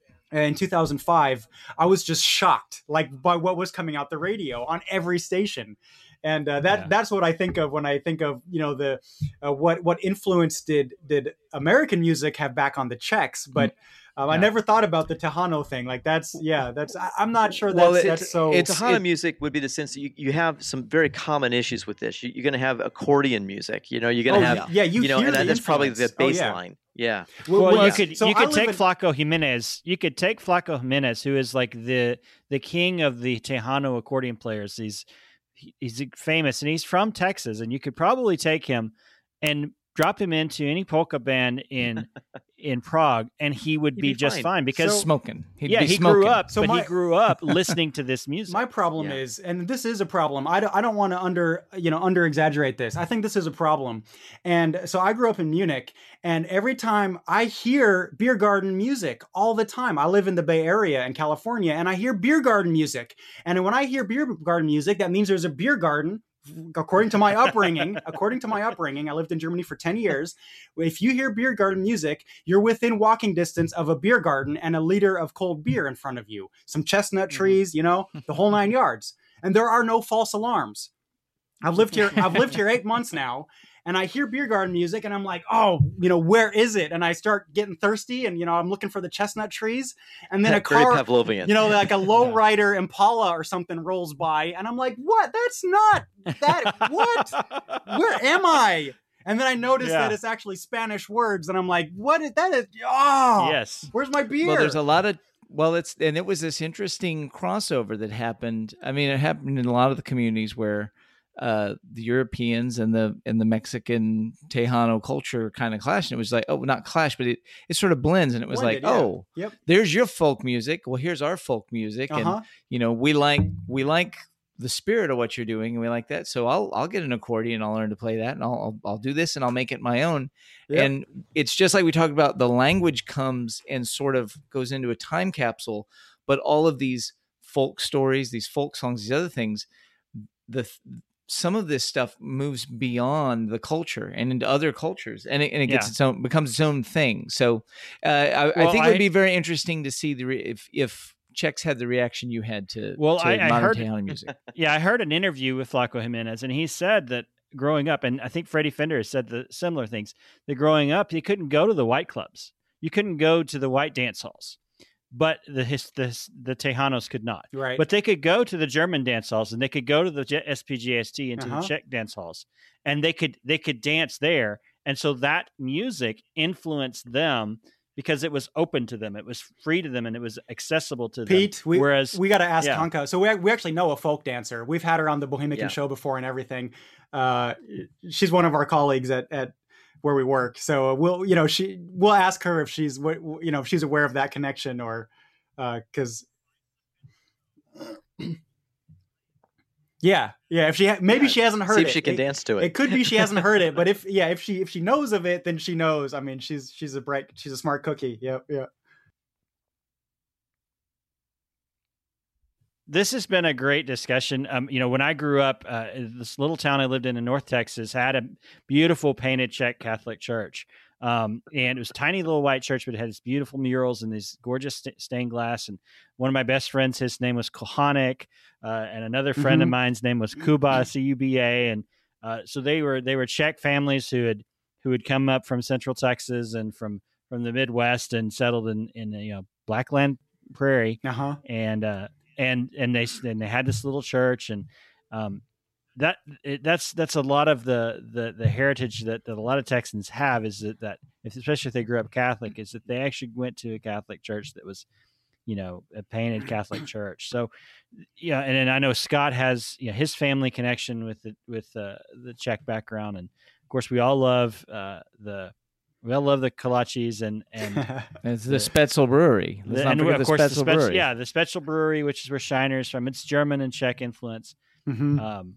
in two thousand five, I was just shocked, like by what was coming out the radio on every station, and uh, that Yeah. that's what I think of when I think of you know the uh, what what influence did did American music have back on the Czechs, but. Um, I Yeah. never thought about the Tejano thing. Like that's, yeah, that's, I, I'm not sure that's, Well, it- that's so. it's- Tejano it- music would be the sense that you, you have some very common issues with this. You, you're going to have accordion music. You know, you're going Oh, to have, yeah, you you know, hear and the that's probably the influence. Oh, yeah. baseline. Yeah. Well, Well, well, you yeah. could So you I could live take in- Flaco Jimenez. You could take Flaco Jimenez, who is like the the king of the Tejano accordion players. He's he- he's famous, and he's from Texas. And you could probably take him and drop him into any polka band in in Prague, and he would He'd be, be just fine. fine because So- Smoking. He'd yeah, be he smoking. grew up, So but my- he grew up listening to this music. My problem Yeah. is, and this is a problem. I don't, I don't want to under, you know, under exaggerate this. I think this is a problem. And so I grew up in Munich, and every time I hear beer garden music all the time, I live in the Bay Area in California, and I hear beer garden music. And when I hear beer garden music, that means there's a beer garden. According to my upbringing, according to my upbringing, I lived in Germany for ten years. If you hear beer garden music, you're within walking distance of a beer garden and a liter of cold beer in front of you, some chestnut trees, you know, the whole nine yards. And there are no false alarms. I've lived here, I've lived here eight months now, and I hear beer garden music and I'm like, oh, you know, where is it? And I start getting thirsty and, you know, I'm looking for the chestnut trees. And then a Very car, Pavlovian. you know, like a lowrider Impala or something rolls by, and I'm like, "What? That's not that. What? Where am I?" And then I notice Yeah. that it's actually Spanish words, and I'm like, "What is that? Is oh, yes, Where's my beer?" Well, there's a lot of well, it's and it was this interesting crossover that happened. I mean, it happened in a lot of the communities where uh, the Europeans and the and the Mexican Tejano culture kind of clash. And it was like, oh, not clash, but it, it sort of blends. And it was Blended, like, yeah. oh, Yep. there's your folk music. Well, here's our folk music. Uh-huh. And, you know, we like we like the spirit of what you're doing, and we like that. So I'll I'll get an accordion, I'll learn to play that, and I'll I'll, I'll do this, and I'll make it my own. Yep. And it's just like we talked about, the language comes and sort of goes into a time capsule, but all of these folk stories, these folk songs, these other things, the some of this stuff moves beyond the culture and into other cultures, and it, and it gets Yeah. its own, becomes its own thing. So uh, I, Well, I think it I- would be very interesting to see the re- if if Czechs had the reaction you had to, Well, to I- I modern heard- Tejano music. Yeah, I heard an interview with Flaco Jimenez, and he said that growing up, and I think Freddie Fender has said the similar things, that growing up, he couldn't go to the white clubs. You couldn't go to the white dance halls, but the his, the, the Tejanos could not. Right. But they could go to the German dance halls, and they could go to the J- S P G A S T and to Uh-huh. the Czech dance halls, and they could they could dance there. And so that music influenced them because it was open to them, it was free to them, and it was accessible to Pete, them. we, Whereas we got to ask yeah. Kanka. So we, we actually know a folk dancer. We've had her on the Bohemian Yeah. show before and everything. Uh, she's one of our colleagues at, at where we work. So we'll, you know, she, we'll ask her if she's, w- you know, if she's aware of that connection, or, uh, cause yeah, yeah. If she, ha- maybe Yeah, she hasn't heard See it. if she can it, dance to it. It could be she hasn't heard it, but if, yeah, if she, if she knows of it, then she knows. I mean, she's, she's a bright, she's a smart cookie. Yep. Yeah. This has been a great discussion. Um, you know, when I grew up, uh, this little town I lived in in North Texas had a beautiful painted Czech Catholic church. Um, and it was a tiny little white church, but it had these beautiful murals and these gorgeous st- stained glass. And one of my best friends, his name was Kohanek, uh, and another friend of Mhm. mine's name was Kuba, C U B A. And uh, so they were they were Czech families who had who had come up from Central Texas and from from the Midwest and settled in in you know Blackland Prairie. Uh huh. and uh, and and they and they had this little church, and um, that it, that's that's a lot of the the, the heritage that, that a lot of Texans have, is that, that if, especially if they grew up Catholic, is that they actually went to a Catholic church that was, you know, a painted Catholic church. So yeah, and then I know Scott has, you know, his family connection with the with uh, the Czech background, and of course we all love uh, the. We all love the kolaches and and It's the Spetzel Brewery. Let's the, not and forget of the course the Spetzel Spetzel, Brewery. yeah, the Spetzel Brewery, which is where Shiner's from. It's German and Czech influence. Mhm. Um,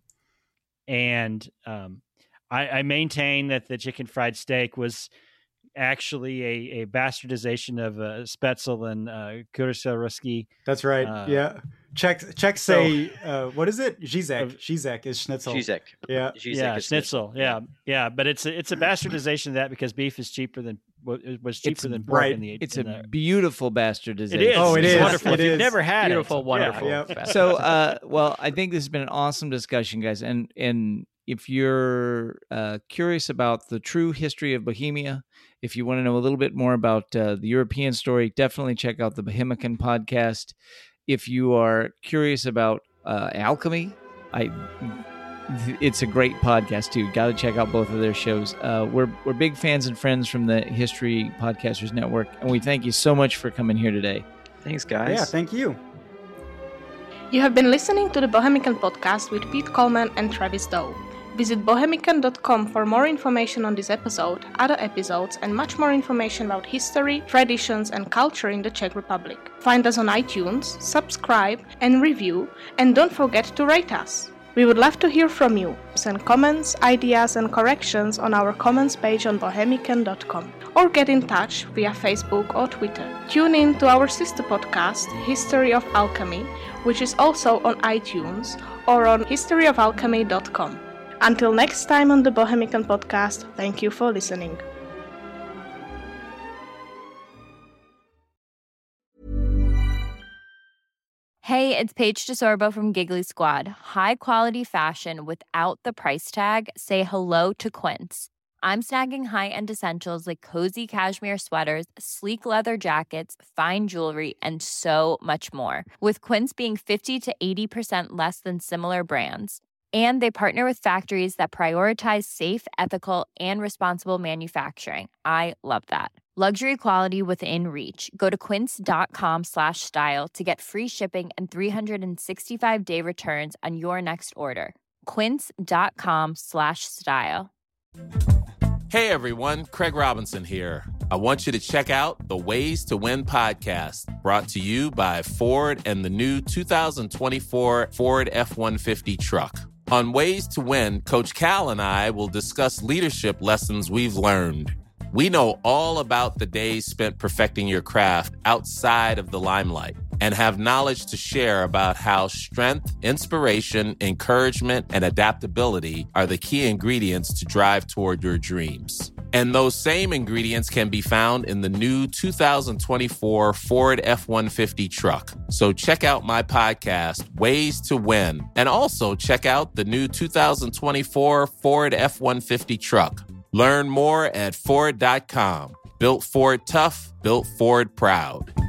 and um, I, I maintain that the chicken fried steak was actually a, a bastardization of uh, Spetzel and uh, Kursel Ruski. That's right. Uh, yeah. Czech Czechs say uh, what is it? Zizek. Zizek is schnitzel. Zizek. Yeah. Zizek Yeah, is schnitzel. Yeah, yeah, but it's a, it's a bastardization of that because beef is cheaper than it was cheaper It's than pork right. in the. It's in a the, beautiful bastardization. it is. Oh, it it's is. wonderful. It if you've is. never had Beautiful, it, wonderful. Yeah. fast. So, uh, well, I think this has been an awesome discussion, guys. And and if you're uh, curious about the true history of Bohemia, if you want to know a little bit more about uh, the European story, definitely check out the Bohemican podcast. If you are curious about uh, alchemy, I it's a great podcast too. Got to check out both of their shows. Uh, we're we're big fans and friends from the History Podcasters Network, and we thank you so much for coming here today. Thanks, guys. Yeah. Thank you. You have been listening to the Bohemican podcast with Pete Coleman and Travis Doe. Visit bohemican dot com for more information on this episode, other episodes, and much more information about history, traditions, and culture in the Czech Republic. Find us on iTunes, subscribe, and review, and don't forget to rate us. We would love to hear from you. Send comments, ideas, and corrections on our comments page on bohemican dot com, or get in touch via Facebook or Twitter. Tune in to our sister podcast, History of Alchemy, which is also on iTunes or on history of alchemy dot com. Until next time on the Bohemican podcast, thank you for listening. Hey, it's Paige DeSorbo from Giggly Squad. High quality fashion without the price tag. Say hello to Quince. I'm snagging high-end essentials like cozy cashmere sweaters, sleek leather jackets, fine jewelry, and so much more. With Quince being fifty to eighty percent less than similar brands. And they partner with factories that prioritize safe, ethical, and responsible manufacturing. I love that. Luxury quality within reach. Go to quince.com slash style to get free shipping and three sixty-five day returns on your next order. quince.com slash style. Hey everyone, Craig Robinson here. I want you to check out the Ways to Win podcast, brought to you by Ford and the new two thousand twenty-four Ford F one fifty truck. On Ways to Win, Coach Cal and I will discuss leadership lessons we've learned. We know all about the days spent perfecting your craft outside of the limelight and have knowledge to share about how strength, inspiration, encouragement, and adaptability are the key ingredients to drive toward your dreams. And those same ingredients can be found in the new two thousand twenty-four Ford F one fifty truck. So check out my podcast, Ways to Win, and also check out the new two thousand twenty-four Ford F one fifty truck. Learn more at Ford dot com. Built Ford tough, built Ford proud.